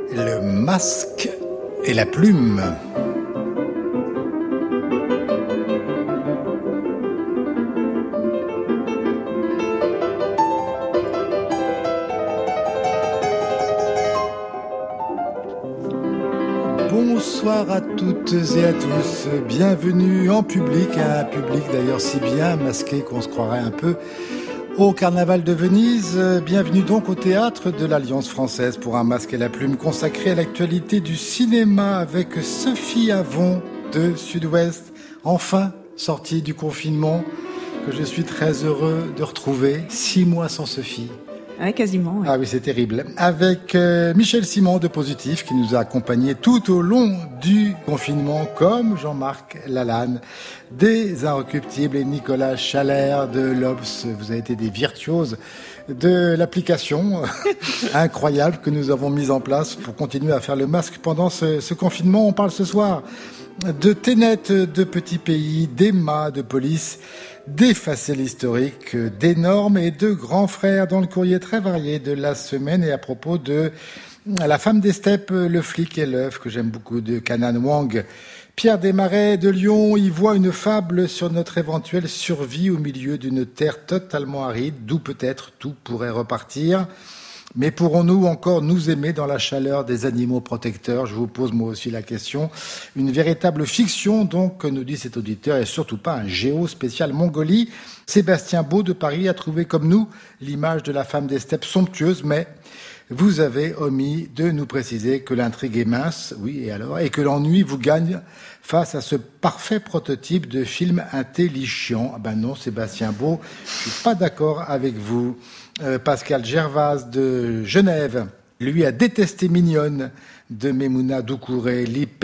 Le masque et la plume. Bonsoir à toutes et à tous, bienvenue en public, un public d'ailleurs si bien masqué qu'on se croirait un peu au Carnaval de Venise. Bienvenue donc au théâtre de l'Alliance française pour un masque et la plume consacré à l'actualité du cinéma avec Sophie Avon de Sud-Ouest, enfin sortie du confinement, que je suis très heureux de retrouver. 6 mois sans Sophie. Ouais, quasiment. Ouais. Ah oui, c'est terrible. Avec Michel Simon de Positif qui nous a accompagnés tout au long du confinement, comme Jean-Marc Lalanne des Inrecuptibles et Nicolas Chalère de l'Obs. Vous avez été des virtuoses de l'application incroyable que nous avons mise en place pour continuer à faire le masque pendant ce confinement. On parle ce soir de Tenet, de Petit Pays, d'Emma, de Police, des faciles historiques, des normes et de grands frères dans le courrier très varié de la semaine et à propos de La femme des steppes, le flic et l'œuf que j'aime beaucoup de Kanan Wang. Pierre Desmarais de Lyon y voit une fable sur notre éventuelle survie au milieu d'une terre totalement aride, d'où peut-être tout pourrait repartir. Mais pourrons-nous encore nous aimer dans la chaleur des animaux protecteurs ? Je vous pose moi aussi la question. Une véritable fiction, donc, nous dit cet auditeur, et surtout pas un géo spécial Mongolie. Sébastien Beau de Paris a trouvé comme nous l'image de la femme des steppes somptueuse, mais vous avez omis de nous préciser que l'intrigue est mince, oui, et alors, et que l'ennui vous gagne face à ce parfait prototype de film intelligent. Ben non, Sébastien Beau, je suis pas d'accord avec vous. Pascal Gervase de Genève, lui a détesté Mignonne de Memouna Doucouré.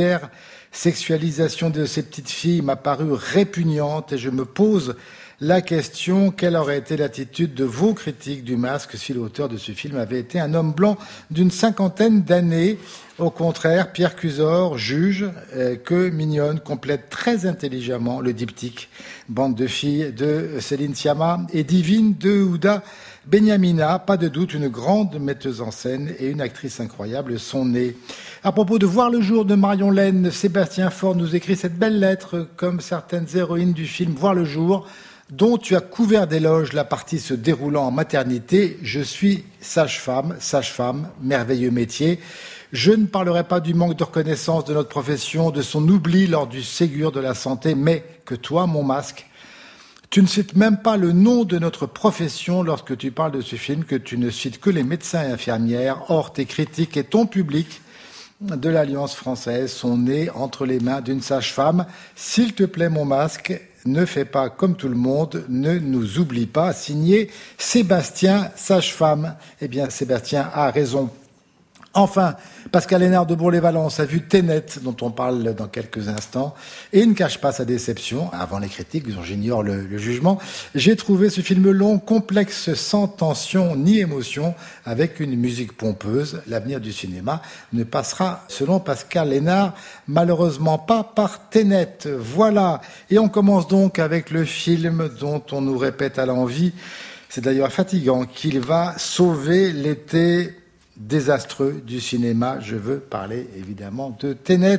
L'hypersexualisation de ces petites filles m'a paru répugnante et je me pose la question, quelle aurait été l'attitude de vos critiques du masque si l'auteur de ce film avait été un homme blanc d'une 50aine d'années ? Au contraire, Pierre Cusor juge que Mignonne complète très intelligemment le diptyque Bande de filles de Céline Sciamma et Divine de Houda Benyamina, pas de doute une grande metteuse en scène et une actrice incroyable, son nez. À propos de Voir le jour de Marion Laine, Sébastien Faure nous écrit cette belle lettre, comme certaines héroïnes du film Voir le jour, dont tu as couvert d'éloges la partie se déroulant en maternité. Je suis sage-femme, merveilleux métier. Je ne parlerai pas du manque de reconnaissance de notre profession, de son oubli lors du Ségur de la santé, mais que toi, mon masque, tu ne cites même pas le nom de notre profession lorsque tu parles de ce film, que tu ne cites que les médecins et infirmières. Or, tes critiques et ton public de l'Alliance française sont nés entre les mains d'une sage-femme. S'il te plaît, mon masque, ne fais pas comme tout le monde, ne nous oublie pas. Signé Sébastien, sage-femme. Eh bien, Sébastien a raison. Enfin, Pascal Hénard de Bourg-les-Valence a vu Tenet, dont on parle dans quelques instants, et ne cache pas sa déception. Avant les critiques, j'ignore le jugement. J'ai trouvé ce film long, complexe, sans tension ni émotion, avec une musique pompeuse. L'avenir du cinéma ne passera, selon Pascal Hénard, malheureusement pas par Tenet. Voilà. Et on commence donc avec le film dont on nous répète à l'envi, c'est d'ailleurs fatigant, qu'il va sauver l'été désastreux du cinéma. Je veux parler évidemment de Tenet,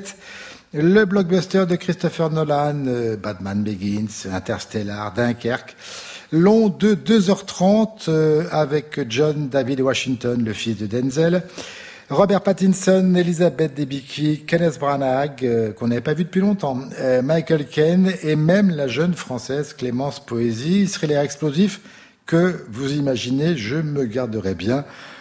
le blockbuster de Christopher Nolan, Batman Begins, Interstellar, Dunkerque, long de 2h30 avec John David Washington, le fils de Denzel, Robert Pattinson, Elizabeth Debicki, Kenneth Branagh, qu'on n'avait pas vu depuis longtemps, Michael Caine et même la jeune française Clémence Poésy. Il serait l'air explosif que vous imaginez, je me garderai bien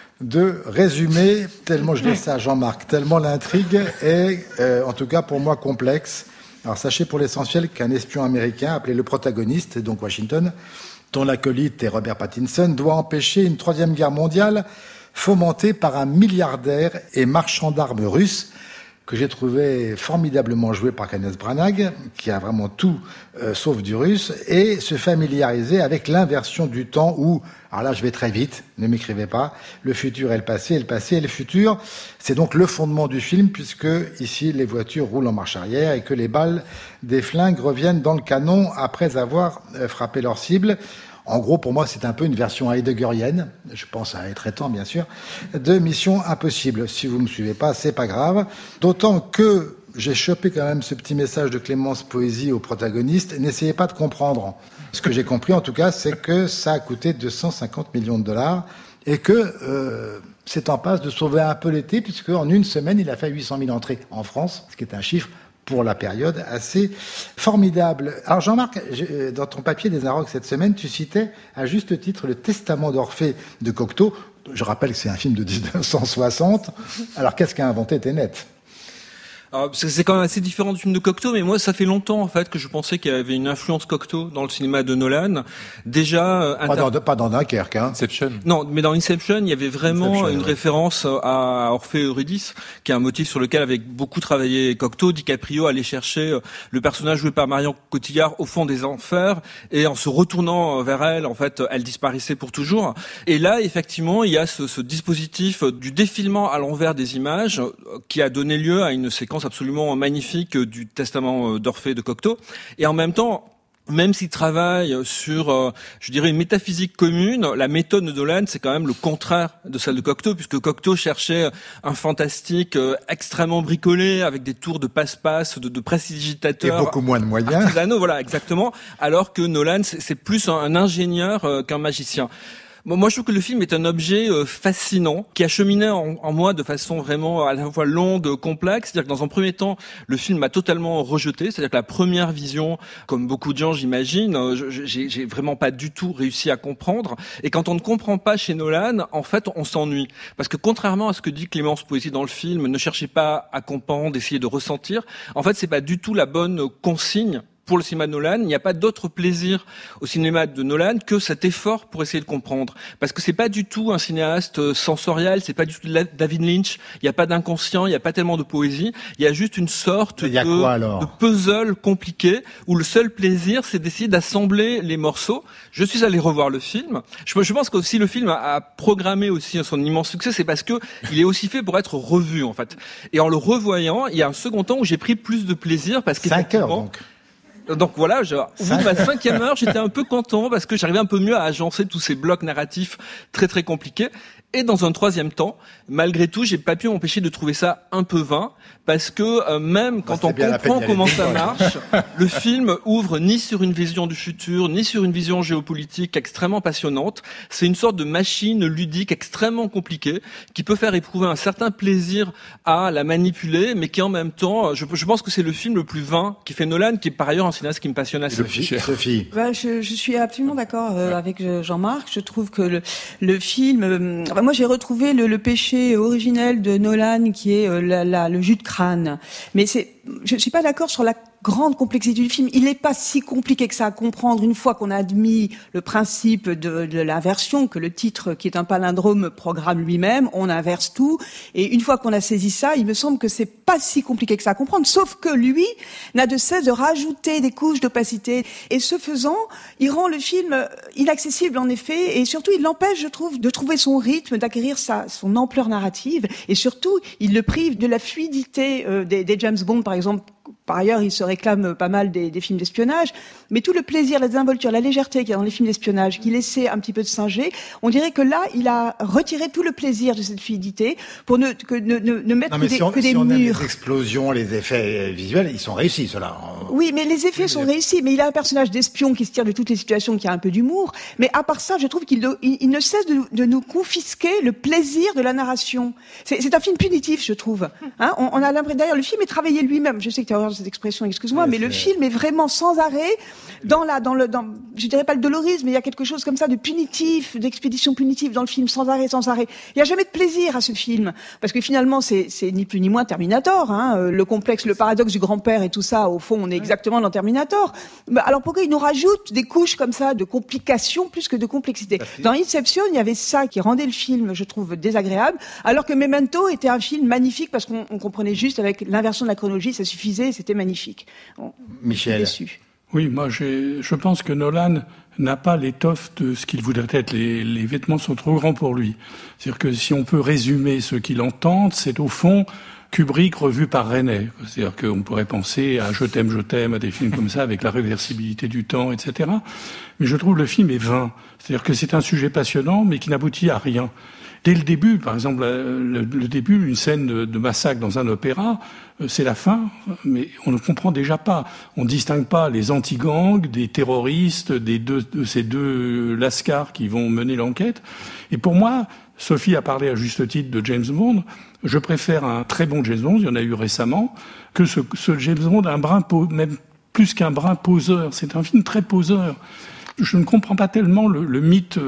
de résumer, tellement je laisse ça à Jean-Marc, tellement l'intrigue est, en tout cas pour moi, complexe. Alors sachez pour l'essentiel qu'un espion américain, appelé le protagoniste, donc Washington, dont l'acolyte est Robert Pattinson, doit empêcher une troisième guerre mondiale fomentée par un milliardaire et marchand d'armes russe, que j'ai trouvé formidablement joué par Kenneth Branagh, qui a vraiment tout sauf du russe, et se familiariser avec l'inversion du temps où, alors là je vais très vite, ne m'écrivez pas, le futur et le passé et le futur. C'est donc le fondement du film, puisque ici les voitures roulent en marche arrière et que les balles des flingues reviennent dans le canon après avoir frappé leur cible. En gros, pour moi, c'est un peu une version heideggerienne, je pense à Être étant, bien sûr, de Mission Impossible. Si vous me suivez pas, c'est pas grave. D'autant que j'ai chopé quand même ce petit message de Clémence Poésy au protagoniste. N'essayez pas de comprendre. Ce que j'ai compris, en tout cas, c'est que ça a coûté 250 millions de dollars et que c'est en passe de sauver un peu l'été, puisque en une semaine, il a fait 800 000 entrées en France, ce qui est un chiffre pour la période assez formidable. Alors Jean-Marc, dans ton papier des Arocs cette semaine, tu citais à juste titre le Testament d'Orphée de Cocteau. Je rappelle que c'est un film de 1960. Alors qu'est-ce qu'a inventé Tenet ? Alors, c'est quand même assez différent du film de Cocteau, mais moi, ça fait longtemps, en fait, que je pensais qu'il y avait une influence Cocteau dans le cinéma de Nolan. Déjà, pas dans Dunkerque, hein. Inception. Non, mais dans Inception, il y avait vraiment une référence à Orphée et Eurydice, qui est un motif sur lequel avait beaucoup travaillé Cocteau. DiCaprio allait chercher le personnage joué par Marion Cotillard au fond des enfers, et en se retournant vers elle, en fait, elle disparaissait pour toujours. Et là, effectivement, il y a ce dispositif du défilement à l'envers des images, qui a donné lieu à une séquence absolument magnifique du Testament d'Orphée de Cocteau. Et en même temps, même s'il travaille sur, je dirais, une métaphysique commune, la méthode de Nolan, c'est quand même le contraire de celle de Cocteau, puisque Cocteau cherchait un fantastique extrêmement bricolé, avec des tours de passe-passe, de prestidigitateurs. Et beaucoup moins de moyens. Artisanaux, voilà, exactement. Alors que Nolan, c'est plus un ingénieur qu'un magicien. Bon, moi, je trouve que le film est un objet fascinant, qui a cheminé en moi de façon vraiment à la fois longue, complexe. C'est-à-dire que dans un premier temps, le film m'a totalement rejeté. C'est-à-dire que la première vision, comme beaucoup de gens, j'imagine, j'ai vraiment pas du tout réussi à comprendre. Et quand on ne comprend pas chez Nolan, en fait, on s'ennuie. Parce que contrairement à ce que dit Clémence Poésy dans le film, ne cherchez pas à comprendre, essayez de ressentir. En fait, c'est pas du tout la bonne consigne pour le cinéma de Nolan. Il n'y a pas d'autre plaisir au cinéma de Nolan que cet effort pour essayer de comprendre. Parce que c'est pas du tout un cinéaste sensoriel, c'est pas du tout David Lynch, il n'y a pas d'inconscient, il n'y a pas tellement de poésie, il y a juste une sorte de puzzle compliqué où le seul plaisir c'est d'essayer d'assembler les morceaux. Je suis allé revoir le film. Je pense que si le film a programmé aussi son immense succès, c'est parce que il est aussi fait pour être revu, en fait. Et en le revoyant, il y a un second temps où j'ai pris plus de plaisir parce que 5 heures, donc voilà, au bout de ma 5e heure, j'étais un peu content parce que j'arrivais un peu mieux à agencer tous ces blocs narratifs très très compliqués. Et dans un 3e temps, malgré tout, j'ai pas pu m'empêcher de trouver ça un peu vain, parce que même quand on comprend comment ça marche, le film ouvre ni sur une vision du futur, ni sur une vision géopolitique extrêmement passionnante. C'est une sorte de machine ludique extrêmement compliquée, qui peut faire éprouver un certain plaisir à la manipuler, mais qui en même temps, je pense que c'est le film le plus vain qui fait Nolan, qui est par ailleurs un cinéaste qui me passionne assez. Sophie. Je suis absolument d'accord avec Jean-Marc. Je trouve que le film... moi, j'ai retrouvé le péché originel de Nolan, qui est le jus de crâne. Mais je suis pas d'accord sur la grande complexité du film. Il n'est pas si compliqué que ça à comprendre une fois qu'on a admis le principe de l'inversion, que le titre, qui est un palindrome, programme lui-même. On inverse tout. Et une fois qu'on a saisi ça, il me semble que c'est pas si compliqué que ça à comprendre. Sauf que lui n'a de cesse de rajouter des couches d'opacité. Et ce faisant, il rend le film inaccessible, en effet. Et surtout, il l'empêche, je trouve, de trouver son rythme, d'acquérir son ampleur narrative. Et surtout, il le prive de la fluidité des James Bond, par exemple. Par ailleurs, il se réclame pas mal des films d'espionnage, mais tout le plaisir, la désinvolture, la légèreté qu'il y a dans les films d'espionnage, qui laissait un petit peu de singer, on dirait que là, il a retiré tout le plaisir de cette fluidité pour ne mettre que des murs. Les explosions, les effets visuels, ils sont réussis, ceux-là. Oui, mais les effets sont réussis, mais il a un personnage d'espion qui se tire de toutes les situations, qui a un peu d'humour, mais à part ça, je trouve qu'il ne cesse de nous confisquer le plaisir de la narration. C'est un film punitif, je trouve. Hein, on a l'impression, d'ailleurs, le film est travaillé lui-même. Je sais que tu as horreur de cette expression, excuse-moi, oui, mais le film est vraiment sans arrêt dans je dirais pas le dolorisme, mais il y a quelque chose comme ça de punitif, d'expédition punitive dans le film, sans arrêt. Il y a jamais de plaisir à ce film, parce que finalement, c'est ni plus ni moins Terminator, hein, le complexe, le paradoxe du grand-père et tout ça, au fond, on est exactement dans Terminator. Alors pourquoi il nous rajoute des couches comme ça de complications plus que de complexité? Dans Inception, il y avait ça qui rendait le film, je trouve, désagréable, alors que Memento était un film magnifique parce qu'on comprenait juste avec l'inversion de la chronologie, ça suffisait, c'était magnifique. Bon, Michel. Déçu. Oui, moi je pense que Nolan n'a pas l'étoffe de ce qu'il voudrait être. Les vêtements sont trop grands pour lui. C'est-à-dire que si on peut résumer ce qu'il entend, c'est au fond Kubrick revu par Resnais. C'est-à-dire qu'on pourrait penser à Je t'aime, à des films comme ça, avec la réversibilité du temps, etc. Mais je trouve que le film est vain. C'est-à-dire que c'est un sujet passionnant, mais qui n'aboutit à rien. Dès le début, par exemple, le début, une scène de massacre dans un opéra, c'est la fin, mais on ne comprend déjà pas. On ne distingue pas les anti-gangs, des terroristes, de ces deux lascars qui vont mener l'enquête. Et pour moi, Sophie a parlé à juste titre de James Bond. Je préfère un très bon James Bond, il y en a eu récemment, que ce James Bond, même plus qu'un brin poseur. C'est un film très poseur. Je ne comprends pas tellement le mythe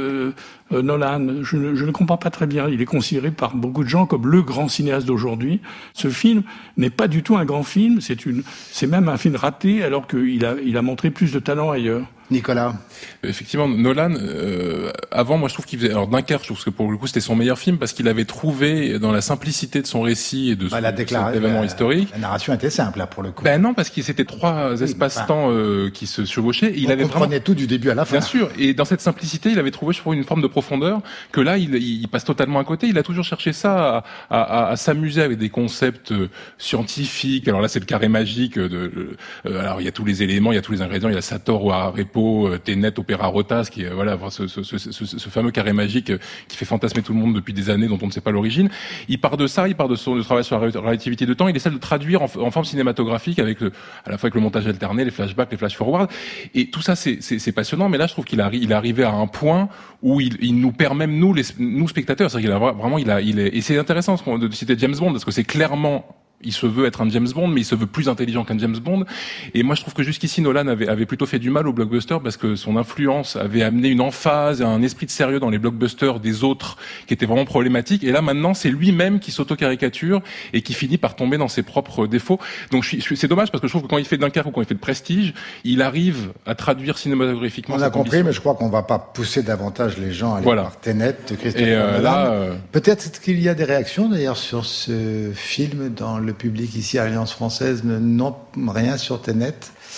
Nolan. Je ne comprends pas très bien. Il est considéré par beaucoup de gens comme le grand cinéaste d'aujourd'hui. Ce film n'est pas du tout un grand film. C'est même un film raté, alors qu'il a montré plus de talent ailleurs. Nicolas. Effectivement, Nolan, avant, moi, je trouve qu'il faisait, alors Dunkerque, je trouve que pour le coup, c'était son meilleur film parce qu'il avait trouvé dans la simplicité de son récit et de son événement historique. La narration était simple, là, pour le coup. Ben non, parce que c'était trois espaces-temps qui se chevauchaient. Il avait vraiment tout du début à la fin. Bien sûr. Et dans cette simplicité, il avait trouvé, je trouve, une forme de profondeur que là, il passe totalement à côté. Il a toujours cherché ça, à s'amuser avec des concepts scientifiques. Alors là, c'est le carré magique alors il y a tous les éléments, il y a tous les ingrédients, il y a Sator ou Arepo, Tenet, Opéra Rotas, qui est ce fameux carré magique qui fait fantasmer tout le monde depuis des années, dont on ne sait pas l'origine. Il part de ça, il part de son travail sur la relativité de temps. Il essaie de traduire en forme cinématographique à la fois avec le montage alterné, les flashbacks, les flash-forward. Et tout ça, c'est passionnant. Mais là, je trouve qu'il est arrivé à un point où il nous permet, nous spectateurs, c'est-à-dire et c'est intéressant de citer James Bond parce que c'est clairement. Il se veut être un James Bond, mais il se veut plus intelligent qu'un James Bond. Et moi, je trouve que jusqu'ici, Nolan avait plutôt fait du mal au blockbuster parce que son influence avait amené une emphase et un esprit de sérieux dans les blockbusters des autres qui étaient vraiment problématiques. Et là, maintenant, c'est lui-même qui s'auto-caricature et qui finit par tomber dans ses propres défauts. Donc, c'est dommage parce que je trouve que quand il fait Dunkerque ou quand il fait de Prestige, il arrive à traduire cinématographiquement. On a compris, mais je crois qu'on va pas pousser davantage les gens à aller voir Tenet de Christopher Nolan. Peut-être qu'il y a des réactions d'ailleurs sur ce film dans le public ici à l'Alliance française, non rien sur Tenet.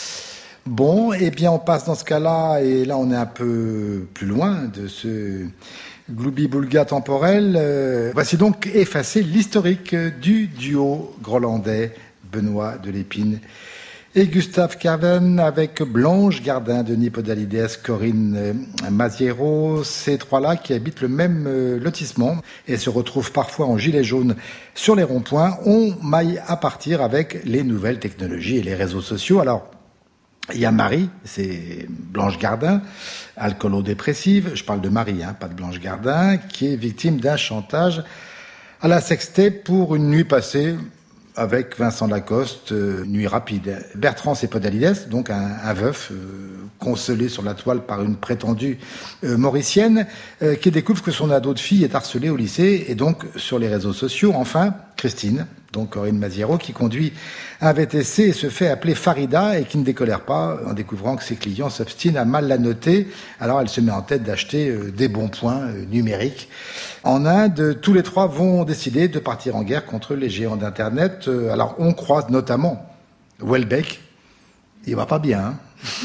Bon, eh bien on passe dans ce cas-là, et là on est un peu plus loin de ce gloubi-boulga temporel. Voici donc effacé l'historique du duo grolandais Benoît de Lépine et Gustave Carven avec Blanche Gardin, Denis Podalides, Corinne Maziero, ces trois-là qui habitent le même lotissement et se retrouvent parfois en gilet jaune sur les ronds-points, ont maille à partir avec les nouvelles technologies et les réseaux sociaux. Alors, il y a Marie, c'est Blanche Gardin, alcoolo-dépressive, je parle de Marie, pas de Blanche Gardin, qui est victime d'un chantage à la sextape pour une nuit passée avec Vincent Lacoste, nuit rapide. Bertrand, c'est Podalides, donc un veuf consolé sur la toile par une prétendue mauricienne, qui découvre que son ado de fille est harcelé au lycée et donc sur les réseaux sociaux. Enfin, Christine, donc Corinne Maziero, qui conduit un VTC et se fait appeler Farida et qui ne décolère pas en découvrant que ses clients s'obstinent à mal la noter. Alors elle se met en tête d'acheter des bons points numériques. En Inde, tous les trois vont décider de partir en guerre contre les géants d'Internet. Alors on croise notamment Welbeck. Il va pas bien.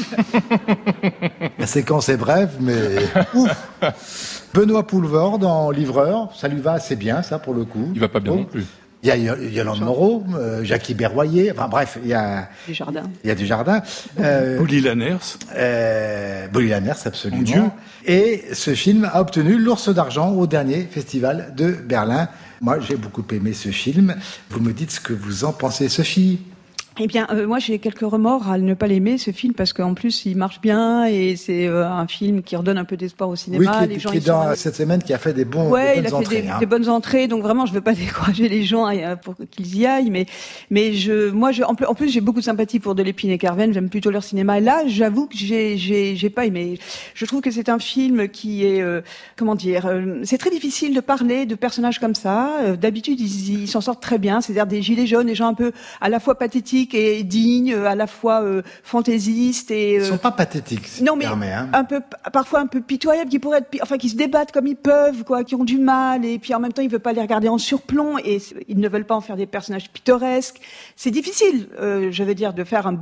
La séquence est brève, mais ouf. Benoît Poulvord en livreur, ça lui va assez bien, ça, pour le coup. Il va pas bien non plus. Il y a Yolande Moreau, Jackie Berroyer, enfin bref, il y a Dujardin. Il y a Dujardin. Bouli Lanners. Bouli Lanners, absolument. Mon Dieu. Et ce film a obtenu l'Ours d'Argent au dernier festival de Berlin. Moi, j'ai beaucoup aimé ce film. Vous me dites ce que vous en pensez, Sophie? Eh bien, moi, j'ai quelques remords à ne pas l'aimer, ce film, parce qu'en plus, il marche bien et c'est un film qui redonne un peu d'espoir au cinéma. Oui, qui est dans cette semaine qui a fait des bonnes entrées. Il a fait des bonnes entrées, donc vraiment, je veux pas décourager les gens pour qu'ils y aillent, mais en plus, j'ai beaucoup de sympathie pour de Lépine et Carven, j'aime plutôt leur cinéma. Et là, j'avoue que j'ai pas aimé. Je trouve que c'est un film qui est, c'est très difficile de parler de personnages comme ça. D'habitude, ils s'en sortent très bien, c'est-à-dire des gilets jaunes, des gens un peu à la fois pathétiques, pathétique et digne, à la fois fantaisiste et... Ils sont pas pathétiques, si non, tu mais permets, hein. parfois un peu pitoyables, qui pourraient être, qui se débattent comme ils peuvent, quoi, qui ont du mal, et puis en même temps ils veulent pas les regarder en surplomb, et ils ne veulent pas en faire des personnages pittoresques. C'est difficile, je veux dire, de faire un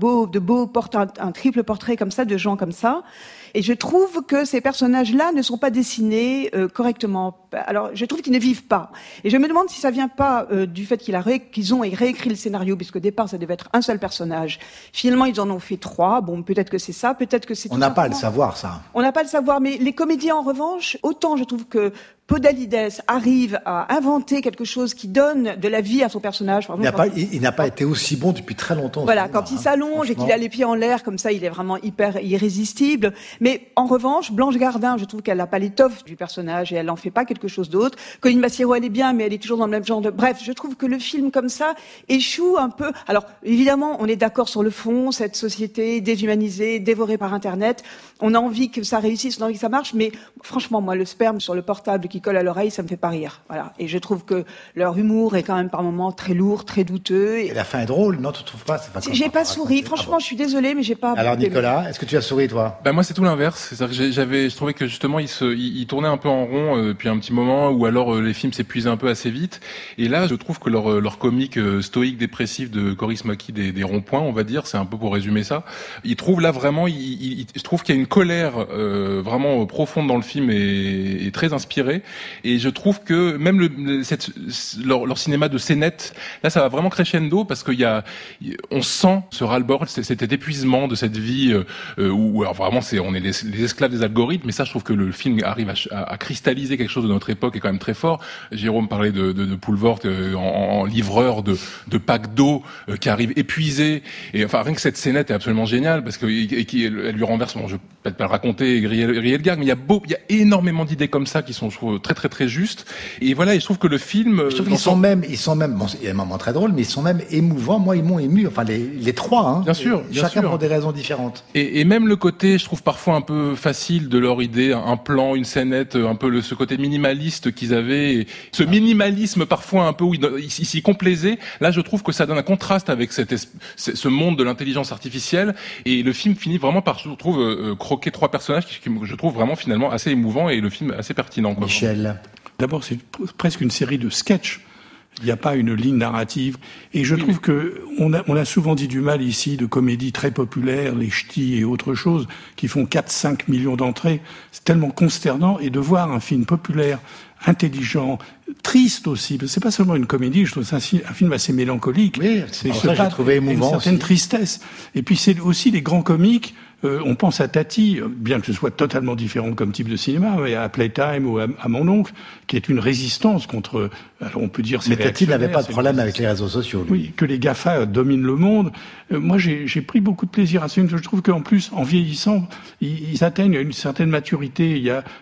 triple portrait comme ça, de gens comme ça. Et je trouve que ces personnages-là ne sont pas dessinés correctement. Alors, je trouve qu'ils ne vivent pas. Et je me demande si ça vient pas du fait qu'ils ont réécrit le scénario, puisqu'au départ, ça devait être un seul personnage. Finalement, ils en ont fait 3. Bon, peut-être que c'est ça, peut-être que c'est... On n'a pas à le savoir, ça. On n'a pas à le savoir, mais les comédiens, en revanche, autant je trouve que Podalides arrive à inventer quelque chose qui donne de la vie à son personnage. Il n'a pas été aussi bon depuis très longtemps. Voilà, quand il s'allonge et qu'il a les pieds en l'air, comme ça, il est vraiment hyper irrésistible. Mais en revanche, Blanche Gardin, je trouve qu'elle n'a pas l'étoffe du personnage et elle n'en fait pas quelque chose d'autre. Colline Massiero, elle est bien, mais elle est toujours dans le même genre de... Bref, je trouve que le film, comme ça, échoue un peu. Alors, évidemment, on est d'accord sur le fond, cette société déshumanisée, dévorée par Internet. On a envie que ça réussisse, on a envie que ça marche, mais franchement, moi, le sperme sur le portable qui colle à l'oreille, ça me fait pas rire. Voilà. Et je trouve que leur humour est quand même par moments très lourd, très douteux. Et la fin est drôle, non? Tu trouves pas? J'ai pas souri. Franchement, je suis désolée, mais j'ai pas... Alors, Nicolas, est-ce que tu as souri, toi? Moi, c'est tout l'inverse. C'est-à-dire que je trouvais que justement, il tournait un peu en rond depuis un petit moment, ou alors les films s'épuisaient un peu assez vite. Et là, je trouve que leur comique stoïque dépressif de Coris Maki des ronds-points, on va dire, c'est un peu pour résumer ça. Il trouve là vraiment, je trouve qu'il y a une colère vraiment profonde dans le film et très inspirée. Et je trouve que même leur cinéma de scénette, là, ça va vraiment crescendo parce on sent ce ras-le-bol, cet épuisement de cette vie où alors vraiment on est les esclaves des algorithmes. Mais ça, je trouve que le film arrive à cristalliser quelque chose de notre époque et quand même très fort. Jérôme parlait de Poulvord en livreur de packs d'eau qui arrive épuisé. Et enfin, rien que cette scénette est absolument géniale parce que elle lui renverse. Bon, je vais peut-être pas le raconter et griller le gag, mais il y a énormément d'idées comme ça qui sont, je trouve, très très très justes. Et voilà, et je trouve que le film, je trouve qu'ils sont même, bon, il y a un moment très drôle, mais ils sont même émouvants. Moi, ils m'ont ému. Enfin, les trois, hein. Bien sûr, chacun pour des raisons différentes. Et même le côté, je trouve parfois un peu facile de leur idée, un plan, une scénette, un peu ce côté minimaliste qu'ils avaient, et ce minimalisme parfois un peu où ils s'y complaisaient. Là, je trouve que ça donne un contraste avec ce monde de l'intelligence artificielle. Et le film finit vraiment par, je trouve, croquer 3 personnages que je trouve vraiment finalement assez émouvants et le film assez pertinent. Quoi. Michel. D'abord, c'est presque une série de sketchs. Il n'y a pas une ligne narrative. Et je trouve que on a souvent dit du mal ici de comédies très populaires, les ch'tis et autres choses, qui font 4-5 millions d'entrées. C'est tellement consternant. Et de voir un film populaire, intelligent, triste aussi, parce que c'est pas seulement une comédie, je trouve ça un film assez mélancolique. Oui, c'est ça que j'ai trouvé émouvant. Une certaine aussi. Tristesse. Et puis c'est aussi les grands comiques. On pense à Tati, bien que ce soit totalement différent comme type de cinéma, mais à Playtime ou à Mon Oncle, qui est une résistance contre, alors on peut dire c'est mais Tati n'avait pas de problème avec les réseaux sociaux, lui. Oui, que les GAFA dominent le monde. Moi, j'ai pris beaucoup de plaisir à ce film. Je trouve qu'en plus, en vieillissant, ils atteignent une certaine maturité.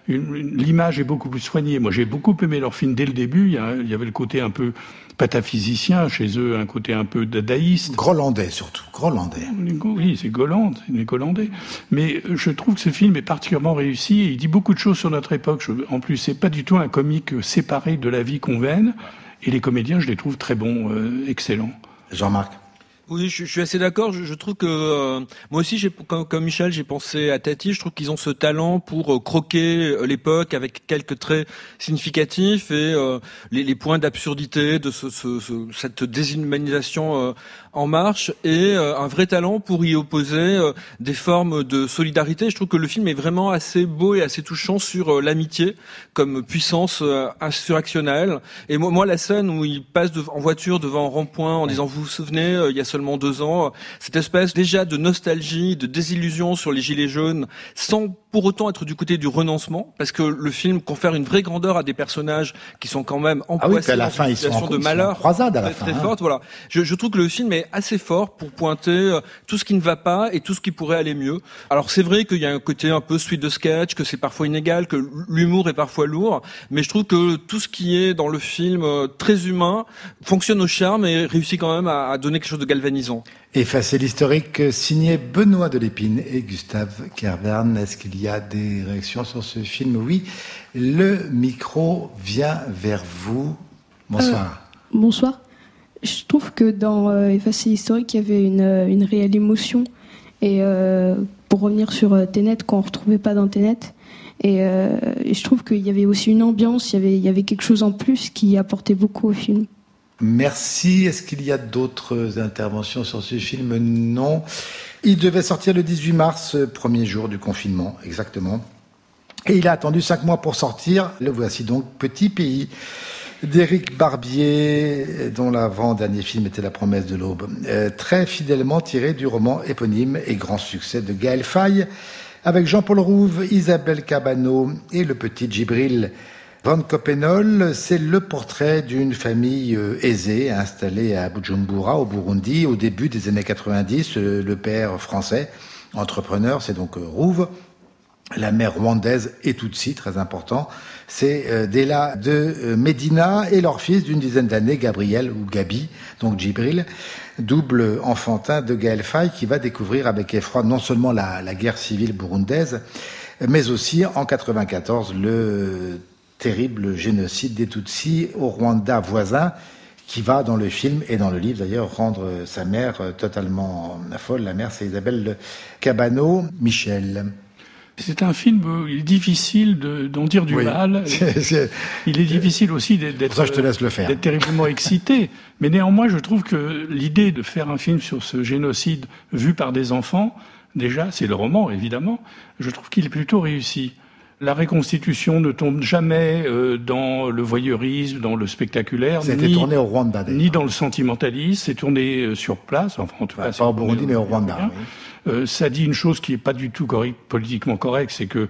L'image est beaucoup plus soignée. Moi, j'ai beaucoup aimé leur film dès le début. Il y avait le côté un peu pataphysicien chez eux, un côté un peu dadaïste. Grolandais surtout, Grolandais. Oui, c'est Goland, les Gollandais. Mais je trouve que ce film est particulièrement réussi et il dit beaucoup de choses sur notre époque. En plus, c'est pas du tout un comique séparé de la vie qu'on mène. Et les comédiens, je les trouve très bons, excellents. Jean-Marc. Oui, je suis assez d'accord. Je trouve que moi aussi, comme Michel, j'ai pensé à Tati. Je trouve qu'ils ont ce talent pour croquer l'époque avec quelques traits significatifs et les points d'absurdité de cette déshumanisation en marche et un vrai talent pour y opposer des formes de solidarité. Je trouve que le film est vraiment assez beau et assez touchant sur l'amitié comme puissance insurrectionnelle. Et moi, la scène où il passe en voiture devant un rond-point en disant, vous vous souvenez, il y a seulement 2 ans, cette espèce déjà de nostalgie, de désillusion sur les gilets jaunes, sans pour autant être du côté du renoncement, parce que le film confère une vraie grandeur à des personnages qui sont quand même angoissés dans une situation de malheur très forte. Voilà. Je trouve que le film est assez fort pour pointer tout ce qui ne va pas et tout ce qui pourrait aller mieux. Alors c'est vrai qu'il y a un côté un peu suite de sketch, que c'est parfois inégal, que l'humour est parfois lourd, mais je trouve que tout ce qui est dans le film très humain fonctionne au charme et réussit quand même à donner quelque chose de galvanisant. Effacer l'historique signé Benoît Delépine et Gustave Kervern. Est-ce qu'il y a des réactions sur ce film? Oui, le micro vient vers vous. Bonsoir. Bonsoir. Je trouve que dans Effacer l'historique, il y avait une réelle émotion. Et pour revenir sur Tenet, qu'on ne retrouvait pas dans Tenet, et je trouve qu'il y avait aussi une ambiance, il y avait quelque chose en plus qui apportait beaucoup au film. Merci. Est-ce qu'il y a d'autres interventions sur ce film ? Non. Il devait sortir le 18 mars, premier jour du confinement, exactement. Et il a attendu 5 mois pour sortir. Le voici donc, Petit Pays, d'Éric Barbier, dont l'avant-dernier film était La promesse de l'aube. Très fidèlement tiré du roman éponyme et grand succès de Gaël Faye, avec Jean-Paul Rouve, Isabelle Cabano et le petit Djibril Van Coppenole. C'est le portrait d'une famille aisée, installée à Bujumbura, au Burundi, au début des années 90. Le père français, entrepreneur, c'est donc Rouve. La mère rwandaise et Tutsi, très important, c'est Della de Medina, et leur fils d'une dizaine d'années, Gabriel ou Gabi, donc Djibril, double enfantin de Gaël Faye, qui va découvrir avec effroi non seulement la guerre civile burundaise, mais aussi en 94 le terrible génocide des Tutsis au Rwanda voisin, qui va dans le film et dans le livre d'ailleurs rendre sa mère totalement folle. La mère, c'est Isabelle Cabano. Michel. C'est un film, il est difficile d'en dire du mal. Il est difficile aussi d'être terriblement excité. Mais néanmoins, je trouve que l'idée de faire un film sur ce génocide vu par des enfants, déjà, c'est le roman, évidemment, je trouve qu'il est plutôt réussi. La reconstitution ne tombe jamais dans le voyeurisme, dans le spectaculaire. C'était tourné au Rwanda, d'ailleurs. Ni dans le sentimentalisme. C'est tourné sur place. Enfin, en tout cas, pas au Burundi, mais au Rwanda. Ça dit une chose qui n'est pas du tout politiquement correcte, c'est que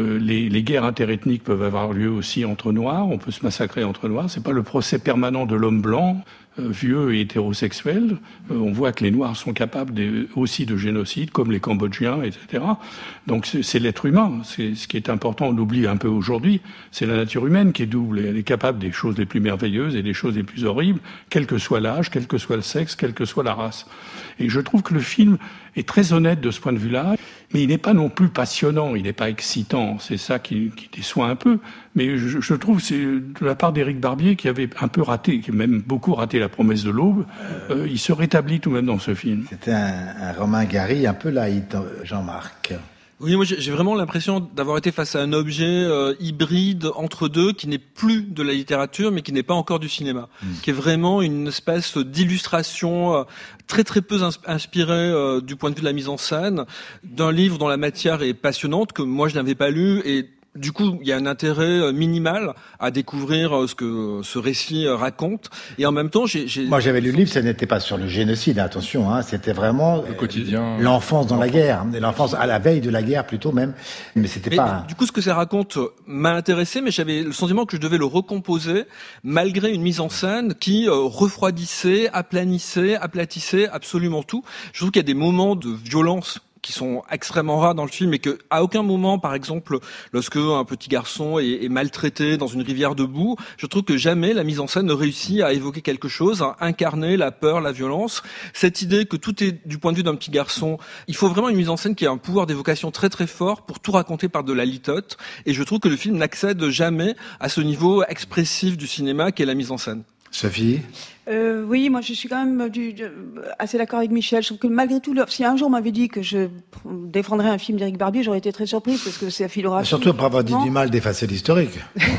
les guerres interethniques peuvent avoir lieu aussi entre Noirs. On peut se massacrer entre Noirs. C'est pas le procès permanent de l'homme blanc, vieux et hétérosexuel. On voit que les Noirs sont capables aussi de génocide, comme les Cambodgiens, etc. Donc c'est l'être humain. C'est ce qui est important. On oublie un peu aujourd'hui. C'est la nature humaine qui est double. Elle est capable des choses les plus merveilleuses et des choses les plus horribles, quel que soit l'âge, quel que soit le sexe, quelle que soit la race. Et je trouve que le film est très honnête de ce point de vue-là, mais il n'est pas non plus passionnant, il n'est pas excitant. C'est ça qui déçoit un peu. Mais je trouve que c'est de la part d'Éric Barbier, qui avait un peu raté, qui a même beaucoup raté La promesse de l'aube, il se rétablit tout de même dans ce film. C'était un Romain Gary un peu light, Jean-Marc. Oui, moi j'ai vraiment l'impression d'avoir été face à un objet hybride entre deux, qui n'est plus de la littérature, mais qui n'est pas encore du cinéma, qui est vraiment une espèce d'illustration très très peu inspirée du point de vue de la mise en scène, d'un livre dont la matière est passionnante, que moi je n'avais pas lu, et du coup, il y a un intérêt minimal à découvrir ce que ce récit raconte. Et en même temps, Moi, j'avais lu le livre, ça n'était pas sur le génocide, attention, hein, c'était vraiment le quotidien, l'enfance dans la guerre, l'enfance à la veille de la guerre plutôt même, mais c'était pas... Du coup, ce que ça raconte m'a intéressé, mais j'avais le sentiment que je devais le recomposer malgré une mise en scène qui refroidissait, aplatissait absolument tout. Je trouve qu'il y a des moments de violence qui sont extrêmement rares dans le film, et que à aucun moment, par exemple, lorsque un petit garçon est maltraité dans une rivière de boue, je trouve que jamais la mise en scène ne réussit à évoquer quelque chose, à incarner la peur, la violence. Cette idée que tout est du point de vue d'un petit garçon, il faut vraiment une mise en scène qui a un pouvoir d'évocation très très fort pour tout raconter par de la litote, et je trouve que le film n'accède jamais à ce niveau expressif du cinéma qu'est la mise en scène. Sophie ? Oui, moi je suis quand même assez d'accord avec Michel. Je trouve que malgré tout, si un jour on m'avait dit que je défendrais un film d'Éric Barbier, j'aurais été très surprise, parce que c'est la philographie. Surtout après avoir dit du mal d'Effacer l'historique.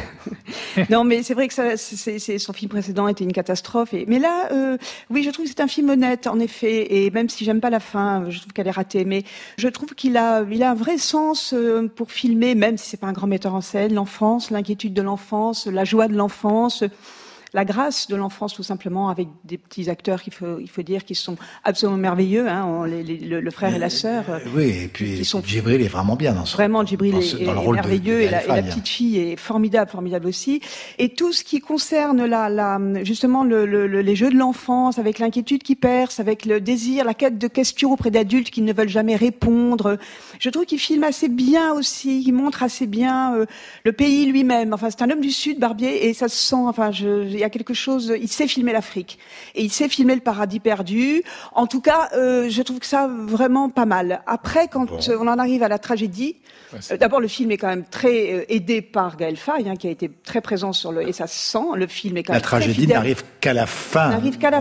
Non, mais c'est vrai que son film précédent était une catastrophe. Mais là, oui, je trouve que c'est un film honnête, en effet. Et même si j'aime pas la fin, je trouve qu'elle est ratée. Mais je trouve qu'il a un vrai sens pour filmer, même si c'est pas un grand metteur en scène, l'enfance, l'inquiétude de l'enfance, la joie de l'enfance. La grâce de l'enfance, tout simplement, avec des petits acteurs il faut dire, qui sont absolument merveilleux, hein, le frère et la sœur. Oui, et puis Djibril est vraiment bien dans ce rôle. Vraiment, Djibril est merveilleux, et la petite fille est formidable aussi. Et tout ce qui concerne justement les jeux de l'enfance, avec l'inquiétude qui perce, avec le désir, la quête de questions auprès d'adultes qui ne veulent jamais répondre. Je trouve qu'il filme assez bien aussi, il montre assez bien le pays lui-même. Enfin, c'est un homme du Sud, Barbier, et ça se sent. Enfin, y a quelque chose. Il sait filmer l'Afrique et il sait filmer le paradis perdu. En tout cas, je trouve que ça vraiment pas mal. Après, quand on en arrive à la tragédie, d'abord le film est quand même très aidé par Gaël Faye, qui a été très présent et ça se sent. Le film est quand même très fidèle. La tragédie n'arrive qu'à la fin.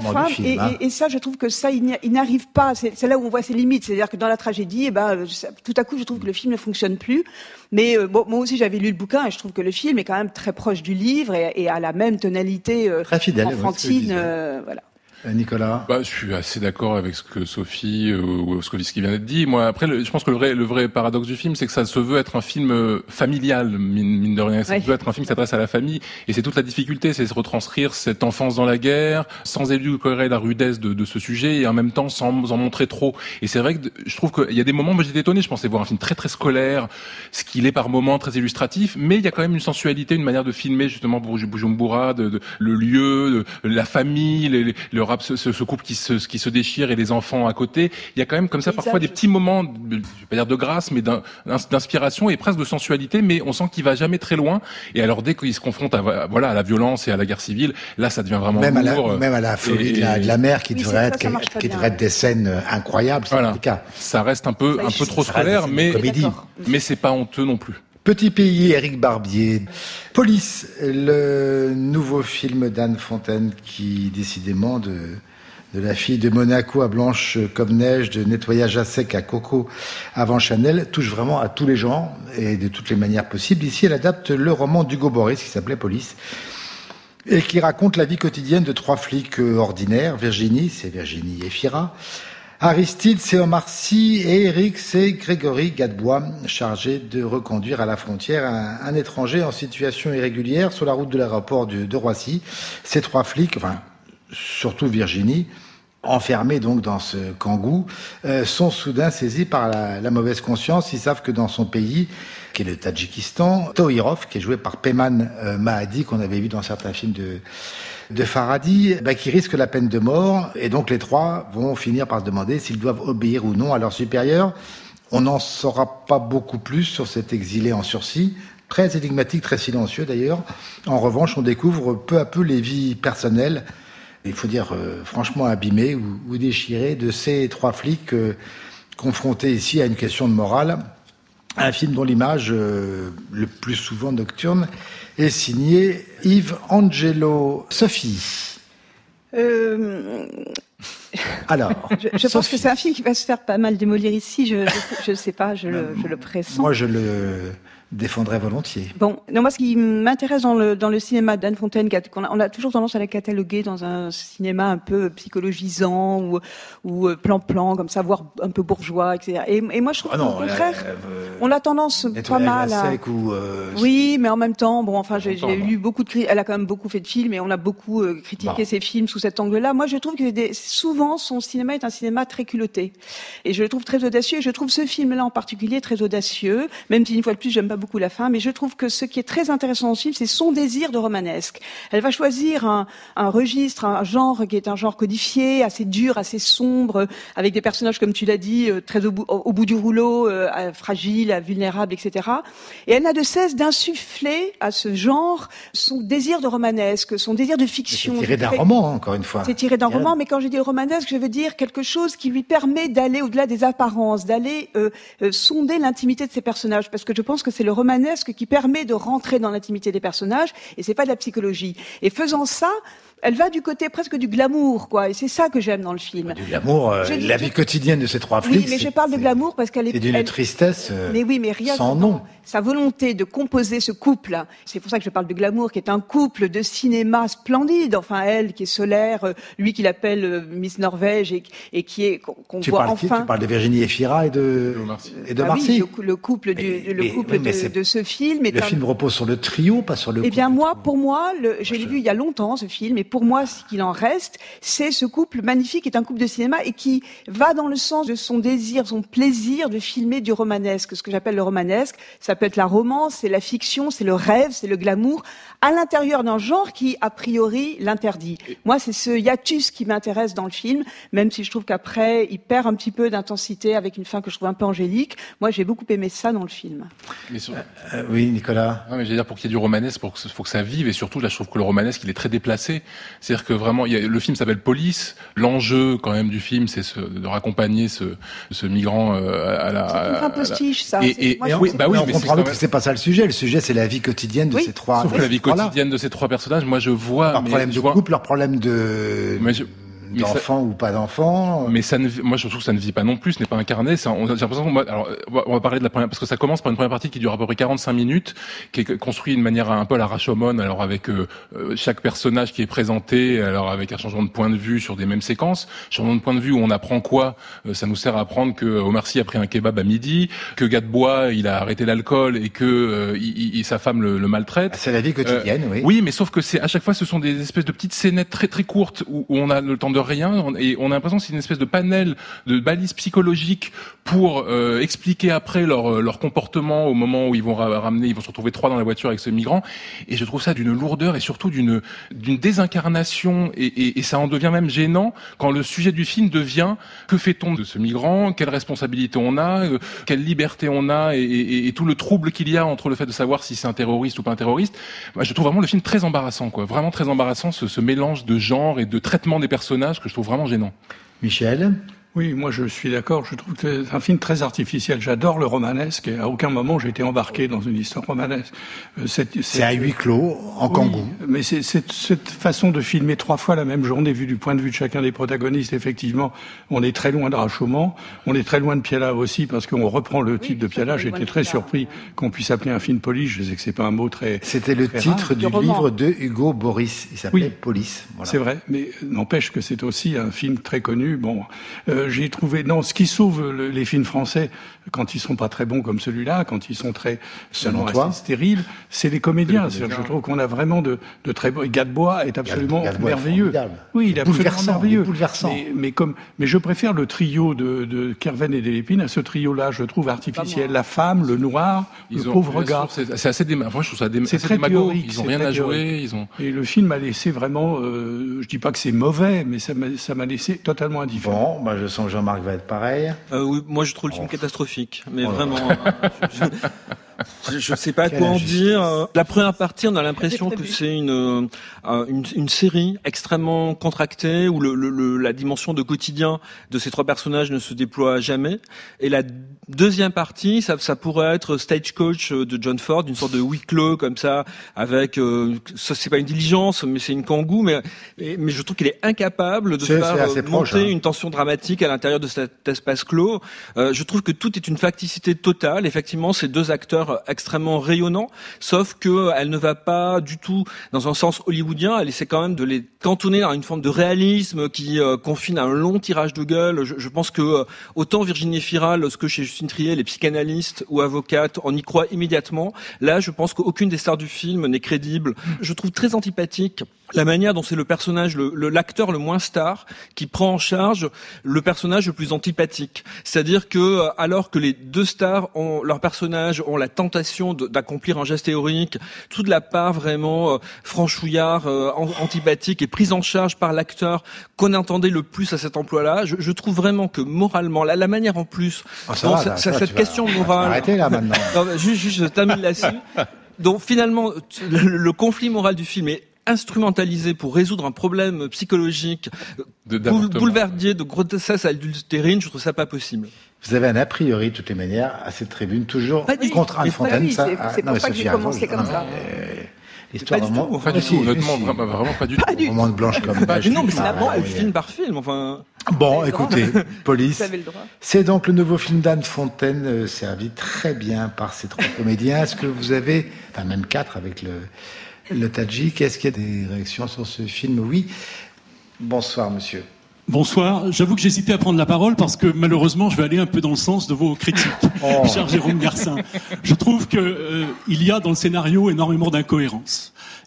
Et ça, je trouve que ça, il n'arrive pas. C'est là où on voit ses limites. C'est-à-dire que dans la tragédie, tout à coup, je trouve que le film ne fonctionne plus. Mais moi aussi, j'avais lu le bouquin et je trouve que le film est quand même très proche du livre et a la même tonalité très fidèle, enfantine. Voilà. Nicolas? Je suis assez d'accord avec ce que Sophie ou ce qui vient d'être dit. Moi, après, je pense que le vrai paradoxe du film, c'est que ça se veut être un film familial, mine de rien. Ça se veut être un film qui s'adresse à la famille. Et c'est toute la difficulté, c'est de retranscrire cette enfance dans la guerre, sans élucorer la rudesse de ce sujet, et en même temps sans en montrer trop. Et c'est vrai que je trouve qu'il y a des moments, moi j'étais étonné, je pensais voir un film très très scolaire, ce qu'il est par moments, très illustratif, mais il y a quand même une sensualité, une manière de filmer, justement, pour Bujumbura, le lieu, la famille, ce couple qui se déchire et les enfants à côté. Il y a quand même comme ça parfois des petits moments, je vais pas dire de grâce, mais d'inspiration et presque de sensualité, mais on sent qu'il va jamais très loin. Et alors dès qu'il se confronte à la violence et à la guerre civile, là ça devient vraiment lourd. Même à la folie de la mer qui devrait être des scènes incroyables. Voilà. Ça reste un peu trop scolaire, mais c'est pas honteux non plus. Petit pays, Éric Barbier. Police, le nouveau film d'Anne Fontaine qui, décidément, de la fille de Monaco à Blanche comme neige, de nettoyage à sec à Coco avant Chanel, touche vraiment à tous les genres et de toutes les manières possibles. Ici, elle adapte le roman d'Hugo Boris qui s'appelait Police et qui raconte la vie quotidienne de 3 flics ordinaires. Virginie, c'est Virginie Efira. Aristide, c'est Omar Sy, et Eric, c'est Grégory Gadebois, chargé de reconduire à la frontière un étranger en situation irrégulière sur la route de l'aéroport de Roissy. Ces 3 flics, surtout Virginie, enfermés donc dans ce kangou, sont soudain saisis par la mauvaise conscience. Ils savent que dans son pays, qui est le Tadjikistan, Tohirov, qui est joué par Peyman Mahadi, qu'on avait vu dans certains films de Farhadi, qui risque la peine de mort, et donc les 3 vont finir par se demander s'ils doivent obéir ou non à leur supérieur. On n'en saura pas beaucoup plus sur cet exilé en sursis, très énigmatique, très silencieux d'ailleurs. En revanche, on découvre peu à peu les vies personnelles, il faut dire franchement abîmées ou déchirées, de ces 3 flics confrontés ici à une question de morale. Un film dont l'image, le plus souvent nocturne, est signé Yves Angelo. Sophie. Alors, je pense que c'est un film qui va se faire pas mal démolir ici. Je sais pas, je le pressens. Moi, je le défendrais volontiers. Moi, ce qui m'intéresse dans le cinéma d'Anne Fontaine, on a toujours tendance à la cataloguer dans un cinéma un peu psychologisant ou plan-plan, comme ça, voire un peu bourgeois, etc. Et moi, je trouve qu'au contraire, on a tendance pas mal à... Oui, mais en même temps, j'ai lu beaucoup de critiques. Elle a quand même beaucoup fait de films et on a beaucoup critiqué ses films sous cet angle-là. Moi, je trouve que souvent, son cinéma est un cinéma très culotté. Et je le trouve très audacieux. Et je trouve ce film-là en particulier très audacieux, même si une fois de plus, j'aime pas beaucoup la fin, mais je trouve que ce qui est très intéressant dans ce film, c'est son désir de romanesque. Elle va choisir un registre, un genre qui est un genre codifié, assez dur, assez sombre, avec des personnages, comme tu l'as dit, très au bout du rouleau, fragiles, vulnérables, etc. Et elle n'a de cesse d'insuffler à ce genre son désir de romanesque, son désir de fiction. C'est tiré d'un roman, encore une fois. C'est tiré d'un roman, mais quand je dis romanesque, je veux dire quelque chose qui lui permet d'aller au-delà des apparences, d'aller sonder l'intimité de ces personnages, parce que je pense que c'est le romanesque qui permet de rentrer dans l'intimité des personnages, et c'est pas de la psychologie. Et faisant ça, elle va du côté presque du glamour, quoi. Et c'est ça que j'aime dans le film. Du glamour, la vie quotidienne de ces 3 flics. Oui, mais je parle de glamour parce qu'elle est... C'est d'une tristesse mais rien sans nom. Sa volonté de composer ce couple, c'est pour ça que je parle de glamour, qui est un couple de cinéma splendide. Enfin, elle qui est solaire, lui qui l'appelle Miss Norvège et qui est qu'on voit enfin. Tu parles de Virginie Efira et de Marcy. Oui, le couple de ce film. Le film repose sur le trio, pas sur le couple. Pour moi, je l'ai vu il y a longtemps ce film, et pour moi, ce qu'il en reste, c'est ce couple magnifique, qui est un couple de cinéma et qui va dans le sens de son désir, son plaisir de filmer du romanesque. Ce que j'appelle le romanesque, ça peut être la romance, c'est la fiction, c'est le rêve, c'est le glamour, à l'intérieur d'un genre qui, a priori, l'interdit. Moi, c'est ce hiatus qui m'intéresse dans le film, même si je trouve qu'après, il perd un petit peu d'intensité avec une fin que je trouve un peu angélique. Moi, j'ai beaucoup aimé ça dans le film. Oui, Nicolas. Non, mais je veux dire, pour qu'il y ait du romanesque, faut que ça vive, et surtout, là, je trouve que le romanesque, il est très déplacé. C'est-à-dire que vraiment, le film s'appelle Police. L'enjeu, quand même, du film, c'est de raccompagner ce migrant à la. C'est une fin postiche, ça. On comprend que c'est pas ça le sujet. Le sujet, c'est la vie quotidienne de ces trois. Sauf que la vie quotidienne de ces trois personnages, moi, je vois. Leur problème de couple, leur problème d'enfants ou pas d'enfants. Mais moi je trouve que ça ne vit pas non plus, ce n'est pas incarné. J'ai l'impression on va parler de la première, parce que ça commence par une première partie qui dure à peu près 45 minutes, qui est construite d'une manière un peu à la Rashomon, alors avec chaque personnage qui est présenté, alors avec un changement de point de vue sur des mêmes séquences, changement de point de vue où on apprend quoi, ça nous sert à apprendre que Omar Sy a pris un kebab à midi, que Gadebois il a arrêté l'alcool et que sa femme le maltraite. C'est la vie quotidienne, oui. Oui, mais sauf que à chaque fois ce sont des espèces de petites scénettes très très courtes où on a le temps de rien, et on a l'impression que c'est une espèce de panel de balises psychologiques pour expliquer après leur comportement au moment où ils vont ils vont se retrouver trois dans la voiture avec ce migrant, et je trouve ça d'une lourdeur et surtout d'une désincarnation, et ça en devient même gênant quand le sujet du film devient que fait-on de ce migrant, quelle responsabilité on a, quelle liberté on a, et tout le trouble qu'il y a entre le fait de savoir si c'est un terroriste ou pas un terroriste. Moi, je trouve vraiment le film très embarrassant, quoi, vraiment très embarrassant, ce mélange de genre et de traitement des personnages que je trouve vraiment gênant. Michel? Oui, moi je suis d'accord, je trouve que c'est un film très artificiel. J'adore le romanesque, et à aucun moment j'ai été embarqué dans une histoire romanesque. C'est à huis clos, en kangou. Mais c'est cette façon de filmer trois fois la même journée, vu du point de vue de chacun des protagonistes, effectivement, on est très loin de Rashomon, on est très loin de Piala aussi, parce qu'on reprend le titre de Piala. J'étais très surpris qu'on puisse appeler un film Police, je sais que c'est pas un mot très... C'était le titre du livre de Hugo Boris, il s'appelait Police. Voilà. C'est vrai, mais n'empêche que c'est aussi un film très connu. Bon, j'ai trouvé, ce qui sauve les films français quand ils sont pas très bons comme celui-là, quand ils sont très stériles, c'est les comédiens. Je trouve qu'on a vraiment de très bons. Gadebois est absolument merveilleux. Oui, il est absolument merveilleux. Mais je préfère le trio de Kerven et Delépine à ce trio-là. Je trouve artificiel. La femme, le noir, le pauvre gars. C'est assez moi, je trouve ça c'est très théorique. Ils ont rien à jouer. Et le film m'a laissé vraiment. Je dis pas que c'est mauvais, mais ça m'a laissé totalement indifférent. Bon, je sens que Jean-Marc va être pareil. Oui, moi je trouve le film catastrophique, mais vraiment. Je sais pas quoi en dire. La première partie, on a l'impression que c'est une série extrêmement contractée où la dimension de quotidien de ces trois personnages ne se déploie jamais. Et la deuxième partie, ça pourrait être Stagecoach de John Ford, une sorte de huis clos comme ça, avec ça c'est pas une diligence, mais c'est une kangou, mais je trouve qu'il est incapable de faire monter une tension dramatique à l'intérieur de cet espace clos. Je trouve que tout est une facticité totale. Effectivement, ces deux acteurs extrêmement rayonnants, sauf que elle ne va pas du tout dans un sens hollywoodien. Elle essaie quand même de les cantonner dans une forme de réalisme qui confine à un long tirage de gueule. Je pense que autant Virginie Fira, lorsque chez Justine Triet, les psychanalystes ou avocates, on y croit immédiatement. Là, je pense qu'aucune des stars du film n'est crédible. Je trouve très antipathique la manière dont c'est le personnage, l'acteur le moins star, qui prend en charge le personnage le plus antipathique. C'est-à-dire que, alors que les deux stars leurs personnages ont la tentation d'accomplir un geste héroïque, toute la part vraiment franchouillard, antipathique est prise en charge par l'acteur qu'on entendait le plus à cet emploi-là. Je trouve vraiment que moralement, la manière en plus, cette question morale. Arrêtez là maintenant. Juste, je termine là-dessus. Donc finalement, le conflit moral du film est instrumentalisé pour résoudre un problème psychologique bouleversé de grossesse adultérine, je trouve ça pas possible. Vous avez un a priori, de toutes les manières, à cette tribune, toujours contre Anne Fontaine. C'est pour ça que j'ai commencé comme ça. L'histoire vraiment pas du tout, honnêtement, vraiment pas du tout. Au moment de Blanche comme non, mais c'est d'abord film par film, enfin. Bon, écoutez, Police, c'est donc le nouveau film d'Anne Fontaine, servi très bien par ces trois comédiens. Est-ce que vous avez, enfin même quatre avec le Tadjik, est-ce qu'il y a des réactions sur ce film? Oui. Bonsoir, monsieur. Bonsoir. J'avoue que j'hésitais à prendre la parole parce que malheureusement, je vais aller un peu dans le sens de vos critiques, cher Jérôme Garcin. Je trouve que il y a dans le scénario énormément d'incohérences.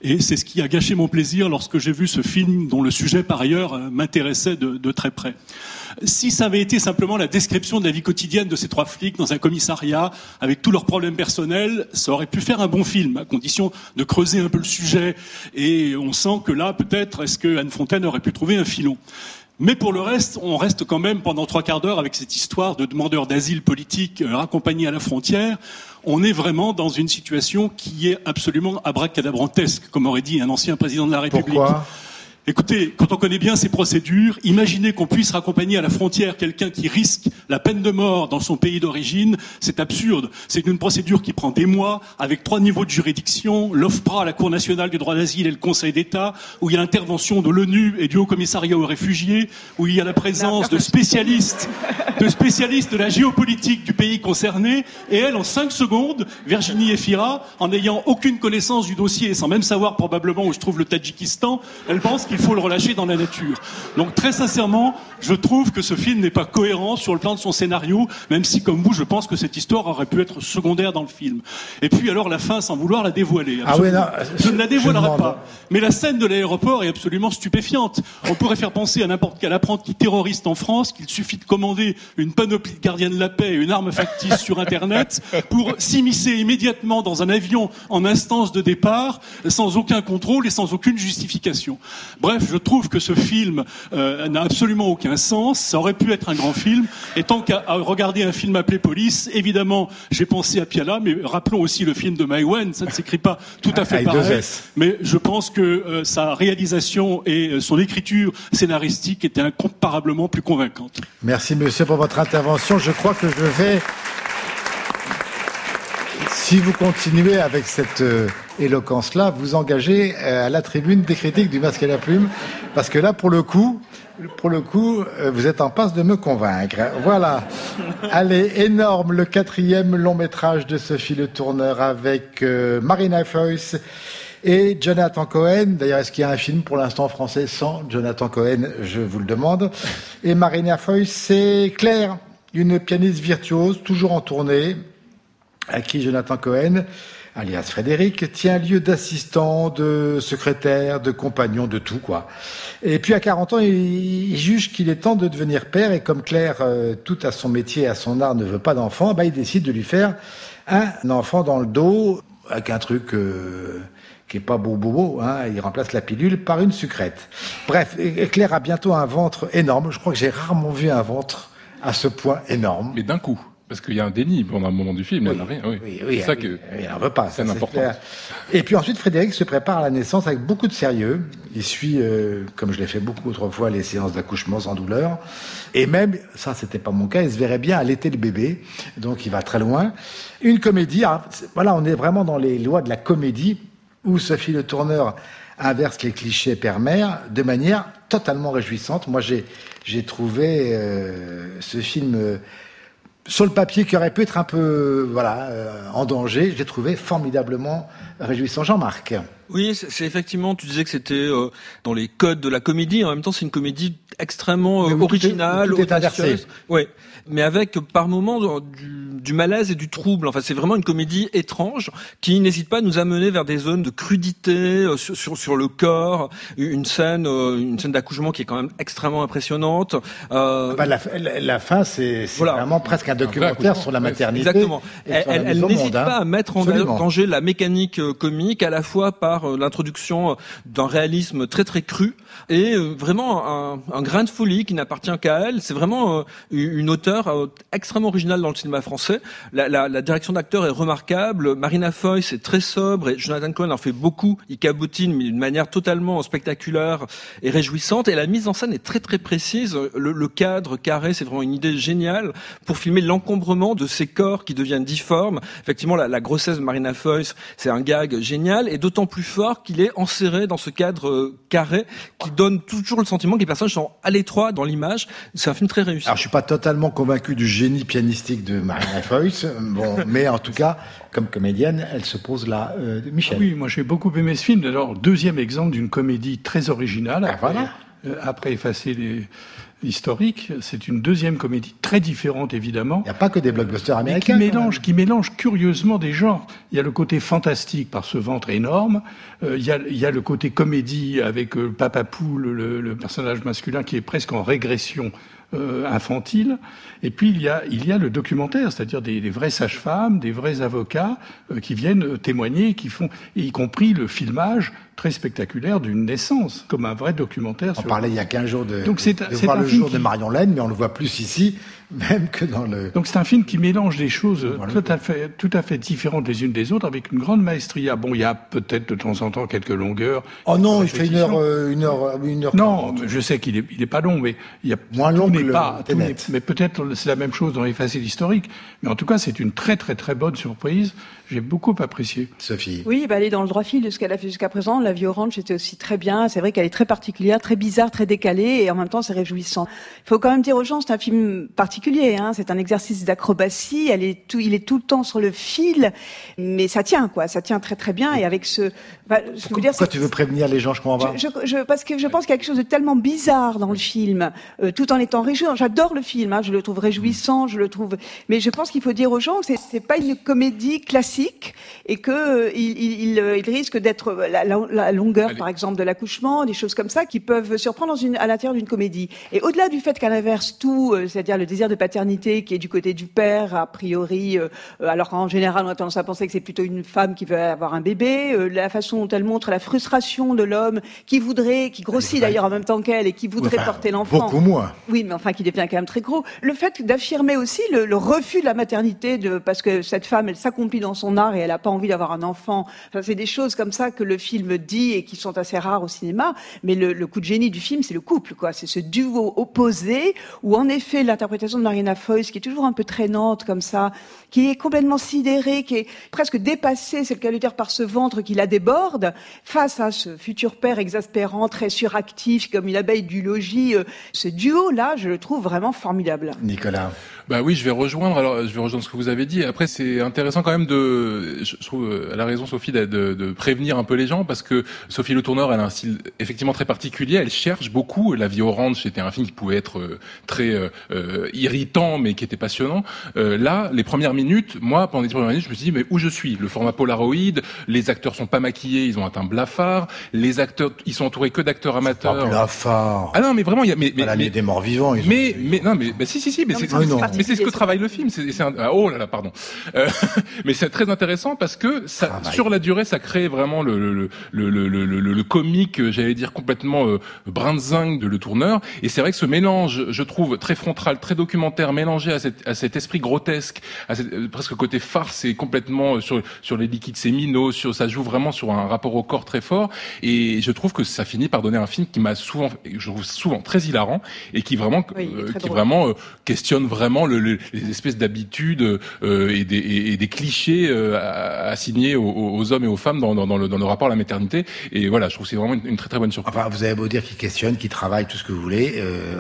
Et c'est ce qui a gâché mon plaisir lorsque j'ai vu ce film dont le sujet, par ailleurs, m'intéressait de très près. Si ça avait été simplement la description de la vie quotidienne de ces 3 flics dans un commissariat, avec tous leurs problèmes personnels, ça aurait pu faire un bon film, à condition de creuser un peu le sujet. Et on sent que là, peut-être, est-ce que Anne Fontaine aurait pu trouver un filon ? Mais pour le reste, on reste quand même pendant 3/4 d'heure avec cette histoire de demandeurs d'asile politique raccompagnés à la frontière. On est vraiment dans une situation qui est absolument abracadabrantesque, comme aurait dit un ancien président de la République. Pourquoi ? Écoutez, quand on connaît bien ces procédures, imaginez qu'on puisse raccompagner à la frontière quelqu'un qui risque la peine de mort dans son pays d'origine, c'est absurde. C'est une procédure qui prend des mois, avec 3 niveaux de juridiction, l'OFPRA, la Cour nationale du droit d'asile et le Conseil d'État, où il y a l'intervention de l'ONU et du Haut Commissariat aux réfugiés, où il y a la présence de spécialistes de la géopolitique du pays concerné, et elle, en 5 secondes, Virginie Efira, en n'ayant aucune connaissance du dossier et sans même savoir probablement où se trouve le Tadjikistan, elle pense qu'il faut le relâcher dans la nature. Donc très sincèrement, je trouve que ce film n'est pas cohérent sur le plan de son scénario, même si comme vous, je pense que cette histoire aurait pu être secondaire dans le film. Et puis alors la fin, sans vouloir la dévoiler. Ah oui, non, je ne la dévoilerai pas. Mais la scène de l'aéroport est absolument stupéfiante. On pourrait faire penser à n'importe quel apprenti terroriste en France qu'il suffit de commander une panoplie de gardiens de la paix et une arme factice sur Internet pour s'immiscer immédiatement dans un avion en instance de départ, sans aucun contrôle et sans aucune justification. Bref, je trouve que ce film n'a absolument aucun sens. Ça aurait pu être un grand film. Et tant qu'à regarder un film appelé Police, évidemment, j'ai pensé à Piala, mais rappelons aussi le film de Maïwenn. Ça ne s'écrit pas tout à fait pareil. Mais je pense que sa réalisation et son écriture scénaristique étaient incomparablement plus convaincantes. Merci, monsieur, pour votre intervention. Je crois que je vais... Si vous continuez avec cette éloquence-là, vous engagez à la tribune des critiques du Masque et la Plume, parce que là, pour le coup, vous êtes en passe de me convaincre. Voilà. Allez, énorme, le 4e long métrage de Sophie Le Tourneur avec Marina Foïs et Jonathan Cohen. D'ailleurs, est-ce qu'il y a un film pour l'instant français sans Jonathan Cohen? Je vous le demande. Et Marina Foïs, c'est Claire, une pianiste virtuose, toujours en tournée, à qui Jonathan Cohen, alias Frédéric, tient lieu d'assistant, de secrétaire, de compagnon, de tout, quoi. Et puis à 40 ans, il juge qu'il est temps de devenir père, et comme Claire, tout à son métier et à son art, ne veut pas d'enfant, il décide de lui faire un enfant dans le dos, avec un truc qui est pas beau, hein. Il remplace la pilule par une sucrète. Bref, et Claire a bientôt un ventre énorme. Je crois que j'ai rarement vu un ventre à ce point énorme. Mais d'un coup. Parce qu'il y a un déni pendant un moment du film, il n'y en a rien. Oui, c'est ça que il n'en veut pas. C'est important. Et puis ensuite, Frédéric se prépare à la naissance avec beaucoup de sérieux. Il suit, comme je l'ai fait beaucoup autrefois, les séances d'accouchement sans douleur. Et même, ça c'était pas mon cas, il se verrait bien allaiter le bébé. Donc il va très loin. Une comédie, alors, voilà, on est vraiment dans les lois de la comédie, où Sophie Le Tourneur inverse les clichés père-mère de manière totalement réjouissante. Moi, j'ai trouvé ce film... sur le papier, qui aurait pu être un peu en danger, j'ai trouvé formidablement réjouissant. Jean-Marc. Oui, c'est effectivement, tu disais que c'était dans les codes de la comédie. En même temps, c'est une comédie extrêmement originale, tout est inversé. Oui, mais avec par moments du malaise et du trouble. Enfin, c'est vraiment une comédie étrange qui n'hésite pas à nous amener vers des zones de crudité sur le corps. Une scène d'accouchement qui est quand même extrêmement impressionnante. La fin, c'est vraiment presque un documentaire sur la maternité. Exactement. Elle n'hésite pas à mettre en danger la mécanique comique, à la fois par l'introduction d'un réalisme très très cru et vraiment un grain de folie qui n'appartient qu'à elle. C'est vraiment une auteure extrêmement originale dans le cinéma français. La direction d'acteur est remarquable. Marina Foïs est très sobre et Jonathan Cohen en fait beaucoup. Il cabotine mais d'une manière totalement spectaculaire et réjouissante. Et la mise en scène est très très précise. Le cadre carré, c'est vraiment une idée géniale pour filmer l'encombrement de ces corps qui deviennent difformes. Effectivement, la grossesse de Marina Foïs, c'est un gag génial et d'autant plus fort qu'il est enserré dans ce cadre carré qui donne toujours le sentiment que les personnages sont à l'étroit dans l'image. C'est un film très réussi. Alors, je suis pas totalement convaincu du génie pianistique de Marina Foïs, mais en tout cas, comme comédienne, elle se pose là. Michel. Oui, moi j'ai beaucoup aimé ce film. D'ailleurs, deuxième exemple d'une comédie très originale. Voilà. Après effacer historique, c'est une deuxième comédie très différente évidemment. Il n'y a pas que des blockbusters américains. Qui mélange curieusement des genres. Il y a le côté fantastique par ce ventre énorme, il y a le côté comédie avec Papa Poule, le personnage masculin qui est presque en régression infantile, et puis il y a le documentaire, c'est-à-dire des vraies sages-femmes, des vrais avocats qui viennent témoigner, qui font, y compris le filmage très spectaculaire d'une naissance, comme un vrai documentaire. On parlait il y a 15 jours de c'est voir le jour de Marion Laine, mais on le voit plus ici, même que dans le... Donc c'est un film qui mélange des choses tout à fait différentes les unes des autres, avec une grande maestria. Bon, il y a peut-être de temps en temps quelques longueurs. Oh non, il fait une heure. Non, je sais qu'il est pas long, mais il y a moins long que le Tenet. Mais peut-être c'est la même chose dans les faciles historiques. Mais en tout cas, c'est une très très très bonne surprise. J'ai beaucoup apprécié. Sophie. Oui, elle est dans le droit fil de ce qu'elle a fait jusqu'à présent. La Vie Orange, c'était aussi très bien. C'est vrai qu'elle est très particulière, très bizarre, très décalée, et en même temps, c'est réjouissant. Il faut quand même dire aux gens, c'est un film particulier, hein. C'est un exercice d'acrobatie. Il est tout le temps sur le fil, mais ça tient, quoi. Ça tient très très bien. Et avec Pourquoi tu veux prévenir les gens, je comprends pas. Parce que je pense qu'il y a quelque chose de tellement bizarre dans le film, tout en étant réjouissant. J'adore le film, hein. Je le trouve réjouissant, mais je pense qu'il faut dire aux gens que c'est pas une comédie classique, et que il risque d'être la longueur, par exemple, de l'accouchement, des choses comme ça qui peuvent surprendre à l'intérieur d'une comédie. Et au-delà du fait qu'elle inverse tout, c'est-à-dire le désir de paternité qui est du côté du père, a priori, alors qu'en général on a tendance à penser que c'est plutôt une femme qui veut avoir un bébé, la façon dont elle montre la frustration de l'homme qui grossit d'ailleurs en même temps qu'elle et qui voudrait porter l'enfant. Beaucoup moins. Oui, mais enfin qui devient quand même très gros. Le fait d'affirmer aussi le refus de la maternité, parce que cette femme, elle s'accomplit dans son art et elle n'a pas envie d'avoir un enfant. Enfin, c'est des choses comme ça que le film dit et qui sont assez rares au cinéma. Mais le coup de génie du film, c'est le couple, quoi. C'est ce duo opposé où, en effet, l'interprétation de Marina Foïs, qui est toujours un peu traînante comme ça, qui est complètement sidérée, qui est presque dépassée, c'est le cas de dire, par ce ventre qui la déborde, face à ce futur père exaspérant, très suractif, comme une abeille du logis. Ce duo-là, je le trouve vraiment formidable. Nicolas. Bah oui, je vais rejoindre ce que vous avez dit. Après, c'est intéressant quand même je trouve, elle a raison Sophie, de prévenir un peu les gens, parce que Sophie Le Tourneur, elle a un style effectivement très particulier, elle cherche beaucoup. La Vie Orange, c'était un film qui pouvait être très irritant, mais qui était passionnant. Là, les premières minutes, moi, pendant les premières minutes, je me suis dit, mais où je suis? Le format Polaroid, les acteurs sont pas maquillés, ils ont un teint blafard, les acteurs, ils sont entourés que d'acteurs amateurs. Pas blafard. Ah non, mais vraiment, il y a, mais des morts vivants, ils ont... Mais c'est ce que travaille le film. Oh là là, pardon. Mais c'est très intéressant parce que sur la durée, ça crée vraiment le comique, j'allais dire complètement brinzingue de Le Tourneur. Et c'est vrai que ce mélange, je trouve, très frontal, très documentaire, mélangé à cet esprit grotesque, à presque côté farce et complètement sur les liquides séminaux, ça joue vraiment sur un rapport au corps très fort. Et je trouve que ça finit par donner un film qui m'a je trouve souvent très hilarant et qui vraiment, questionne vraiment les espèces d'habitudes et des clichés assignés aux hommes et aux femmes dans le rapport à la maternité. Et voilà, je trouve que c'est vraiment une très très bonne surprise. Enfin, vous avez beau dire qu'il questionne, qu'il travaille, tout ce que vous voulez.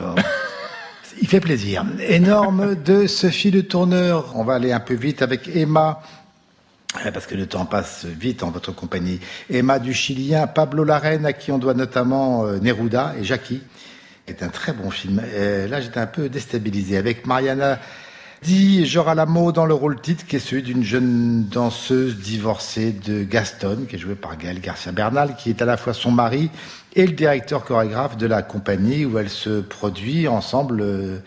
Il fait plaisir. Énorme de Sophie Le Tourneur. On va aller un peu vite avec Emma, parce que le temps passe vite en votre compagnie. Emma du Chilien, Pablo Larraine, à qui on doit notamment Neruda et Jackie. C'est un très bon film. Là, j'étais un peu déstabilisé. Avec Mariana Di Girolamo dans le rôle titre, qui est celui d'une jeune danseuse divorcée de Gaston, qui est jouée par Gaël Garcia Bernal, qui est à la fois son mari et le directeur chorégraphe de la compagnie où elle se produit ensemble.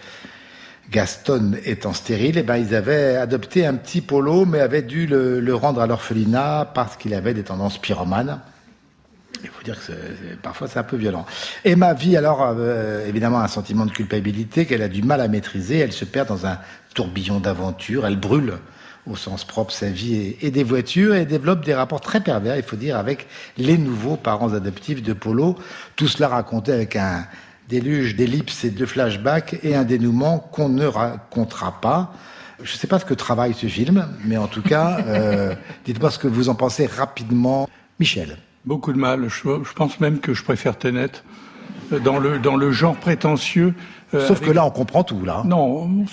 Gaston étant stérile, ils avaient adopté un petit Polo, mais avaient dû le rendre à l'orphelinat parce qu'il avait des tendances pyromanes. Il faut dire que parfois c'est un peu violent. Emma vit alors évidemment un sentiment de culpabilité qu'elle a du mal à maîtriser. Elle se perd dans un tourbillon d'aventures. Elle brûle au sens propre sa vie et des voitures et développe des rapports très pervers, il faut dire, avec les nouveaux parents adoptifs de Polo. Tout cela raconté avec un déluge d'ellipses et de flashbacks et un dénouement qu'on ne racontera pas. Je ne sais pas ce que travaille ce film, mais en tout cas, dites-moi ce que vous en pensez rapidement. Michel. Beaucoup de mal. Je pense même que je préfère Tenet. Dans le genre prétentieux, Sauf que là, on comprend tout, là. Non,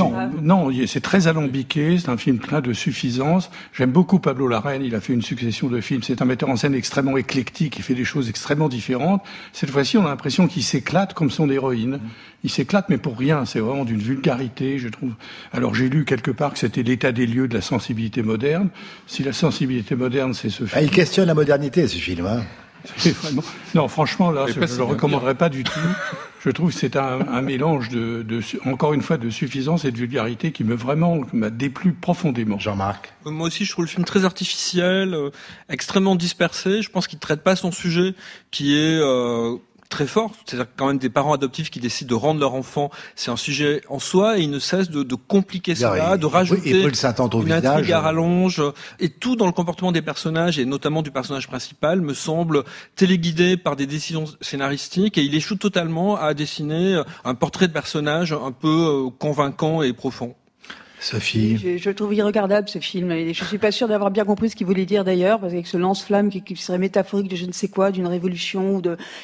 c'est très alambiqué, c'est un film plein de suffisance. J'aime beaucoup Pablo Larraín, il a fait une succession de films. C'est un metteur en scène extrêmement éclectique, il fait des choses extrêmement différentes. Cette fois-ci, on a l'impression qu'il s'éclate comme son héroïne. Il s'éclate, mais pour rien, c'est vraiment d'une vulgarité, je trouve. Alors j'ai lu quelque part que c'était l'état des lieux de la sensibilité moderne. Si la sensibilité moderne, c'est ce film... il questionne la modernité, ce film, hein. Vraiment... Non, franchement, là, je ne le recommanderais pas du tout. Je trouve que c'est un mélange encore une fois, de suffisance et de vulgarité qui m'a déplu profondément. Jean-Marc. Moi aussi, je trouve le film très artificiel, extrêmement dispersé. Je pense qu'il ne traite pas son sujet, qui est très fort. C'est-à-dire quand même des parents adoptifs qui décident de rendre leur enfant, c'est un sujet en soi, et ils ne cessent de compliquer cela, de rajouter une intrigue à rallonge. Et tout dans le comportement des personnages, et notamment du personnage principal, me semble téléguidé par des décisions scénaristiques, et il échoue totalement à dessiner un portrait de personnage un peu convaincant et profond. Sophie. Je le trouve irregardable, ce film. Et je suis pas sûre d'avoir bien compris ce qu'il voulait dire d'ailleurs, parce qu'avec ce lance-flamme qui serait métaphorique de je ne sais quoi, d'une révolution,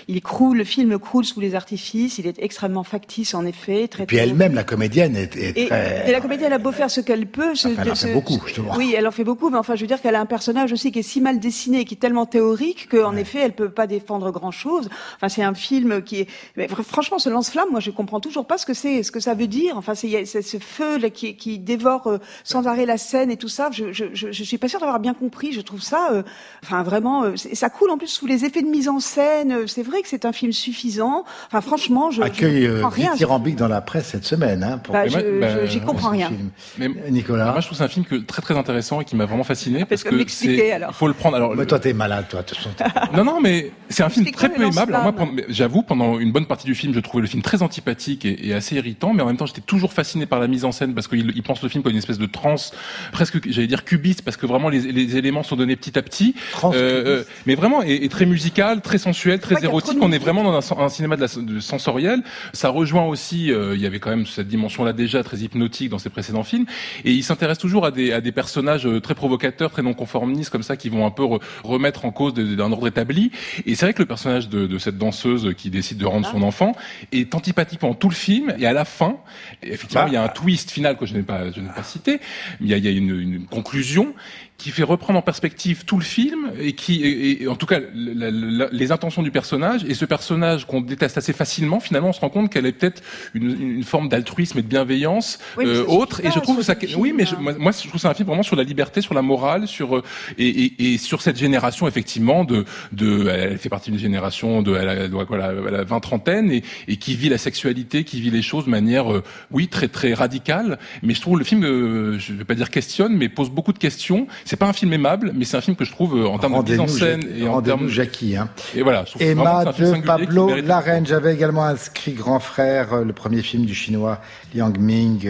le film croule sous les artifices, il est extrêmement factice en effet. Et puis elle-même, la comédienne, est très... Et la comédienne a beau faire ce qu'elle peut. Elle en fait beaucoup, justement. Oui, elle en fait beaucoup, mais enfin, je veux dire qu'elle a un personnage aussi qui est si mal dessiné et qui est tellement théorique qu'en effet, elle peut pas défendre grand-chose. Enfin, c'est un film qui est... Mais franchement, ce lance-flamme, moi, je comprends toujours pas ce que ça veut dire. Enfin, c'est ce feu là, qui dévore sans arrêt la scène et tout ça. Je suis pas sûre d'avoir bien compris. Je trouve ça, enfin vraiment, ça coule en plus sous les effets de mise en scène. C'est vrai que c'est un film suffisant. Enfin franchement, accueil dithyrambique dans la presse cette semaine. Hein, j'y comprends rien. Mais Nicolas, moi je trouve c'est un film très très intéressant et qui m'a vraiment fasciné parce que il faut le prendre. Alors, mais toi t'es malade, toi. Non, mais c'est un film très peu aimable. Alors, moi, j'avoue, pendant une bonne partie du film, je trouvais le film très antipathique et assez irritant, mais en même temps, j'étais toujours fasciné par la mise en scène parce qu'il pense le film comme une espèce de transe, presque, j'allais dire cubiste, parce que vraiment les éléments sont donnés petit à petit. Mais vraiment, et très musical, très sensuel, très érotique. On est vraiment dans un cinéma de sensoriel. Ça rejoint aussi, il y avait quand même cette dimension-là déjà très hypnotique dans ses précédents films. Et il s'intéresse toujours à des personnages très provocateurs, très non conformistes, comme ça, qui vont un peu remettre en cause d'un ordre établi. Et c'est vrai que le personnage de cette danseuse qui décide de rendre son enfant est antipathique pendant tout le film, et à la fin, effectivement, il y a un twist final que je n'ai pas cité, mais il y a une conclusion qui fait reprendre en perspective tout le film et en tout cas les intentions du personnage, et ce personnage qu'on déteste assez facilement, finalement on se rend compte qu'elle est peut-être une forme d'altruisme et de bienveillance autre, et je trouve que ça moi je trouve ça un film vraiment sur la liberté, sur la morale, sur et sur cette génération effectivement elle fait partie d'une génération elle a 20-30 et qui vit la sexualité, qui vit les choses de manière très très radicale, mais je trouve le film je vais pas dire questionne, mais pose beaucoup de questions. C'est pas un film aimable, mais c'est un film que je trouve en termes de mise en scène et en termes Jackie. Hein. Et voilà. Emma de Pablo Larraín. J'avais également inscrit Grand Frère, le premier film du chinois Liang Ming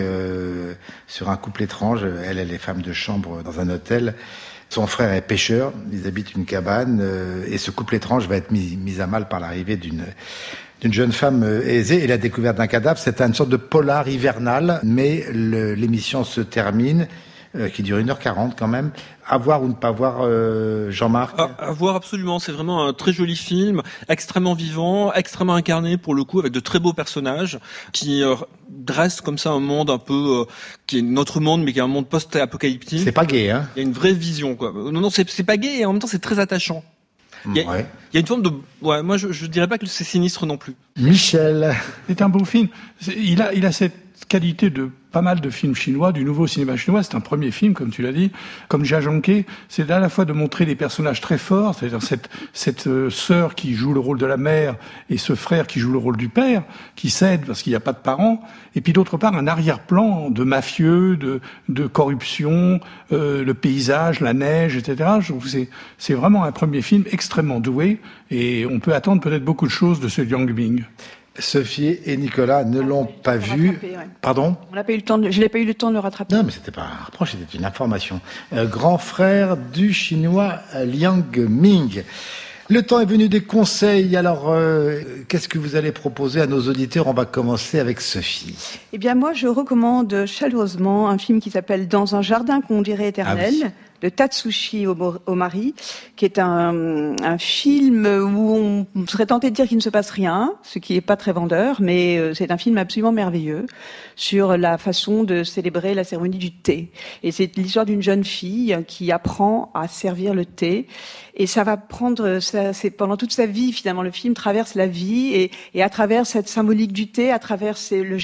sur un couple étrange. Elle est femme de chambre dans un hôtel. Son frère est pêcheur. Ils habitent une cabane et ce couple étrange va être mis à mal par l'arrivée d'une jeune femme aisée et la découverte d'un cadavre. C'est une sorte de polar hivernal, mais l'émission se termine. Qui dure 1h40 quand même. À voir ou ne pas voir, Jean-Marc? À voir absolument. C'est vraiment un très joli film, extrêmement vivant, extrêmement incarné pour le coup, avec de très beaux personnages qui dressent comme ça un monde un peu qui est notre monde, mais qui est un monde post-apocalyptique. C'est pas gay, hein? Il y a une vraie vision, quoi. Non, c'est pas gay, et en même temps c'est très attachant. Il y a une forme de... Ouais, moi je dirais pas que c'est sinistre non plus. Michel. C'est un beau film. Il a cette qualité de pas mal de films chinois, du nouveau cinéma chinois. C'est un premier film, comme tu l'as dit, comme Jia Zhangke. C'est à la fois de montrer des personnages très forts, c'est-à-dire cette sœur qui joue le rôle de la mère et ce frère qui joue le rôle du père, qui cède parce qu'il n'y a pas de parents. Et puis d'autre part, un arrière-plan de mafieux, de corruption, le paysage, la neige, etc. Je trouve que c'est vraiment un premier film extrêmement doué et on peut attendre peut-être beaucoup de choses de ce Liang Ming. Sophie et Nicolas ne l'ont pas vu. Pardon ? Je n'ai pas eu le temps de le rattraper. Non, mais c'était pas un reproche, c'était une information. Grand frère du chinois Liang Ming. Le temps est venu des conseils. Alors, qu'est-ce que vous allez proposer à nos auditeurs ? On va commencer avec Sophie. Eh bien, moi, je recommande chaleureusement un film qui s'appelle Dans un jardin qu'on dirait éternel. de Tatsushi Omari, qui est un film où on serait tenté de dire qu'il ne se passe rien, ce qui n'est pas très vendeur, mais c'est un film absolument merveilleux sur la façon de célébrer la cérémonie du thé. Et c'est l'histoire d'une jeune fille qui apprend à servir le thé. Et ça va prendre, c'est pendant toute sa vie, finalement, le film traverse la vie et à travers cette symbolique du thé, à travers le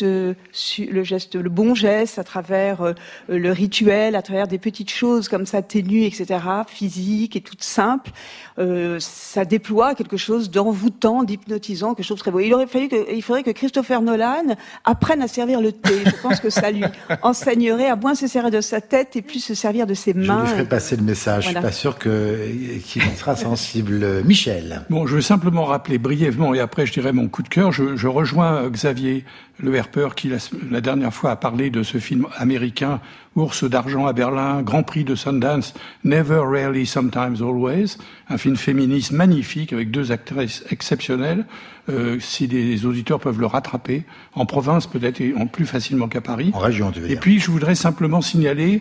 bon geste, à travers le rituel, à travers des petites choses comme ça, ténues, etc., physiques et toutes simples, ça déploie quelque chose d'envoûtant, d'hypnotisant, quelque chose de très beau. Il faudrait que Christopher Nolan apprenne à servir le thé. Je pense que ça lui enseignerait à moins se servir de sa tête et plus se servir de ses mains. Je lui ferai passer le message. Voilà. Je suis pas sûr qu'il sera sensible. Michel. Bon, je veux simplement rappeler brièvement, et après je dirai mon coup de cœur, je rejoins Xavier Le Herper qui la dernière fois a parlé de ce film américain, Ours d'argent à Berlin, Grand Prix de Sundance, Never, Rarely, Sometimes, Always, un film féministe magnifique avec 2 actrices exceptionnelles. Si les auditeurs peuvent le rattraper, en province peut-être plus facilement qu'à Paris. En région, tu veux dire. Et puis je voudrais simplement signaler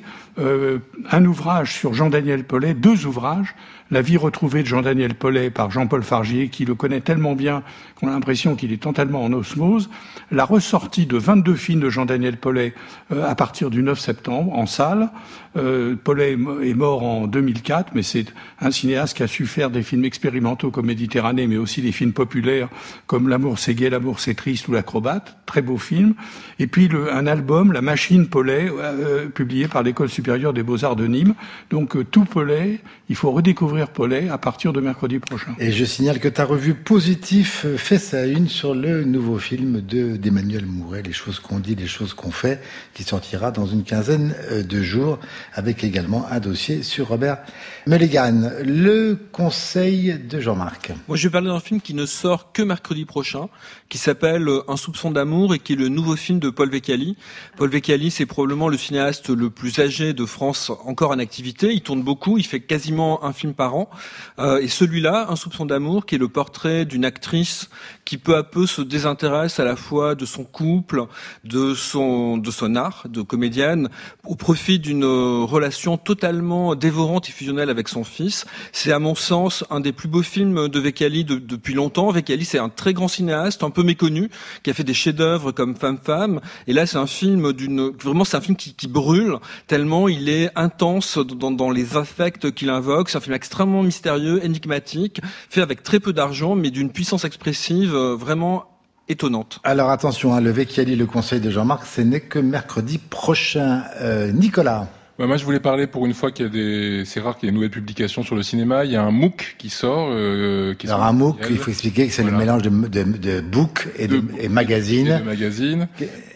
un ouvrage sur Jean-Daniel Paulet, 2 ouvrages. La vie retrouvée de Jean-Daniel Paulet par Jean-Paul Fargier, qui le connaît tellement bien qu'on a l'impression qu'il est totalement en osmose. La ressortie de 22 films de Jean-Daniel Paulet à partir du 9 septembre en salle. Paulet est mort en 2004, mais c'est un cinéaste qui a su faire des films expérimentaux comme Méditerranée, mais aussi des films populaires comme L'amour c'est gai, l'amour c'est triste ou L'Acrobate, très beau film. Et puis un album, La Machine Paulet, publié par l'École supérieure des Beaux-Arts de Nîmes. Donc tout Paulet, il faut redécouvrir Paulet à partir de mercredi prochain. Et je signale que ta revue Positif fait sa une sur le nouveau film d'Emmanuel Mouret, Les choses qu'on dit, les choses qu'on fait, qui sortira dans une quinzaine de jours, avec également un dossier sur Robert Mulligan. Le conseil de Jean-Marc. Moi, je vais parler d'un film qui ne sort que mercredi prochain, qui s'appelle Un soupçon d'amour et qui est le nouveau film de Paul Vecchiali. Paul Vecchiali, c'est probablement le cinéaste le plus âgé de France encore en activité. Il tourne beaucoup, il fait quasiment un film par an. Et celui-là, Un soupçon d'amour, qui est le portrait d'une actrice qui peu à peu se désintéresse à la fois de son couple, de son art de comédienne, au profit d'une relation totalement dévorante et fusionnelle avec son fils. C'est à mon sens un des plus beaux films de Vecchiali depuis longtemps. Vecchiali, c'est un très grand cinéaste, un peu méconnu, qui a fait des chefs-d'œuvre comme Femme. Et là, c'est un film c'est un film qui brûle tellement il est intense dans les affects qu'il invoque. C'est un film extrêmement mystérieux, énigmatique, fait avec très peu d'argent, mais d'une puissance expressive vraiment étonnante. Alors attention, le Vecchiali, le conseil de Jean-Marc, ce n'est que mercredi prochain. Nicolas. Moi, je voulais parler pour une fois c'est rare qu'il y ait une nouvelle publication sur le cinéma. Il y a un MOOC qui sort. Alors un MOOC, il faut expliquer que c'est le mélange de book et magazine. Et de magazine.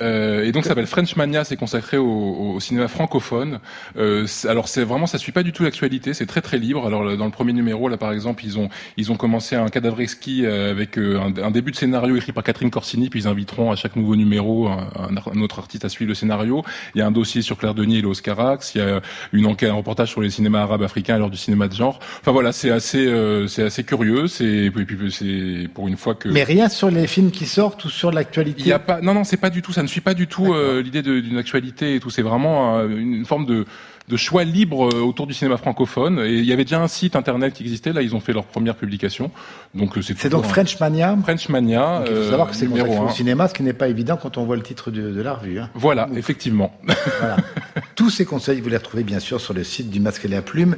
Et donc ça s'appelle French Mania, c'est consacré au cinéma francophone. Alors ça suit pas du tout l'actualité, c'est très très libre. Alors dans le premier numéro, là par exemple, ils ont commencé un cadavre exquis avec un début de scénario écrit par Catherine Corsini, puis ils inviteront à chaque nouveau numéro un autre artiste à suivre le scénario. Il y a un dossier sur Claire Denis et le Oscarax. Il y a une enquête, un reportage sur les cinémas arabes africains à l'heure du cinéma de genre. Enfin voilà, c'est assez curieux. C'est pour une fois que. Mais rien sur les films qui sortent ou sur l'actualité. Il y a pas. Non, c'est pas du tout. Ça ne suit pas du tout l'idée d'une actualité et tout. C'est vraiment une forme de choix libre autour du cinéma francophone. Et il y avait déjà un site internet qui existait. Là, ils ont fait leur première publication. Donc c'est donc French Mania. French Mania. Il faut savoir que c'est consacré au cinéma, ce qui n'est pas évident quand on voit le titre de la revue. Hein. Voilà, effectivement. Voilà. Tous ces conseils, vous les retrouvez bien sûr sur le site du Masque et la Plume,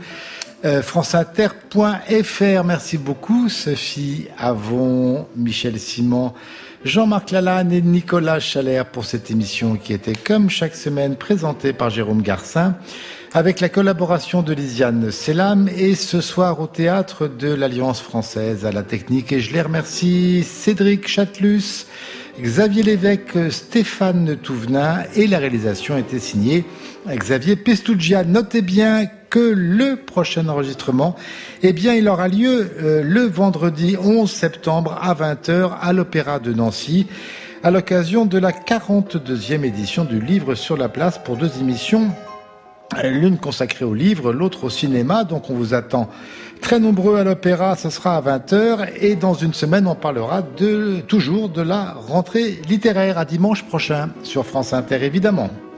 franceinter.fr. Merci beaucoup, Sophie Avon, Michel Simon, Jean-Marc Lalanne et Nicolas Chalère pour cette émission qui était, comme chaque semaine, présentée par Jérôme Garcin, avec la collaboration de Lisiane Selam et ce soir au théâtre de l'Alliance française à la technique. Et je les remercie, Cédric Chatelus, Xavier Lévesque, Stéphane Touvenin, et la réalisation était signée Xavier Pestuggia. Notez bien que le prochain enregistrement, il aura lieu le vendredi 11 septembre à 20h à l'Opéra de Nancy, à l'occasion de la 42e édition du Livre sur la Place, pour 2 émissions, l'une consacrée au livre, l'autre au cinéma. Donc on vous attend très nombreux à l'Opéra, ce sera à 20h, et dans une semaine on parlera toujours de la rentrée littéraire. À dimanche prochain sur France Inter évidemment.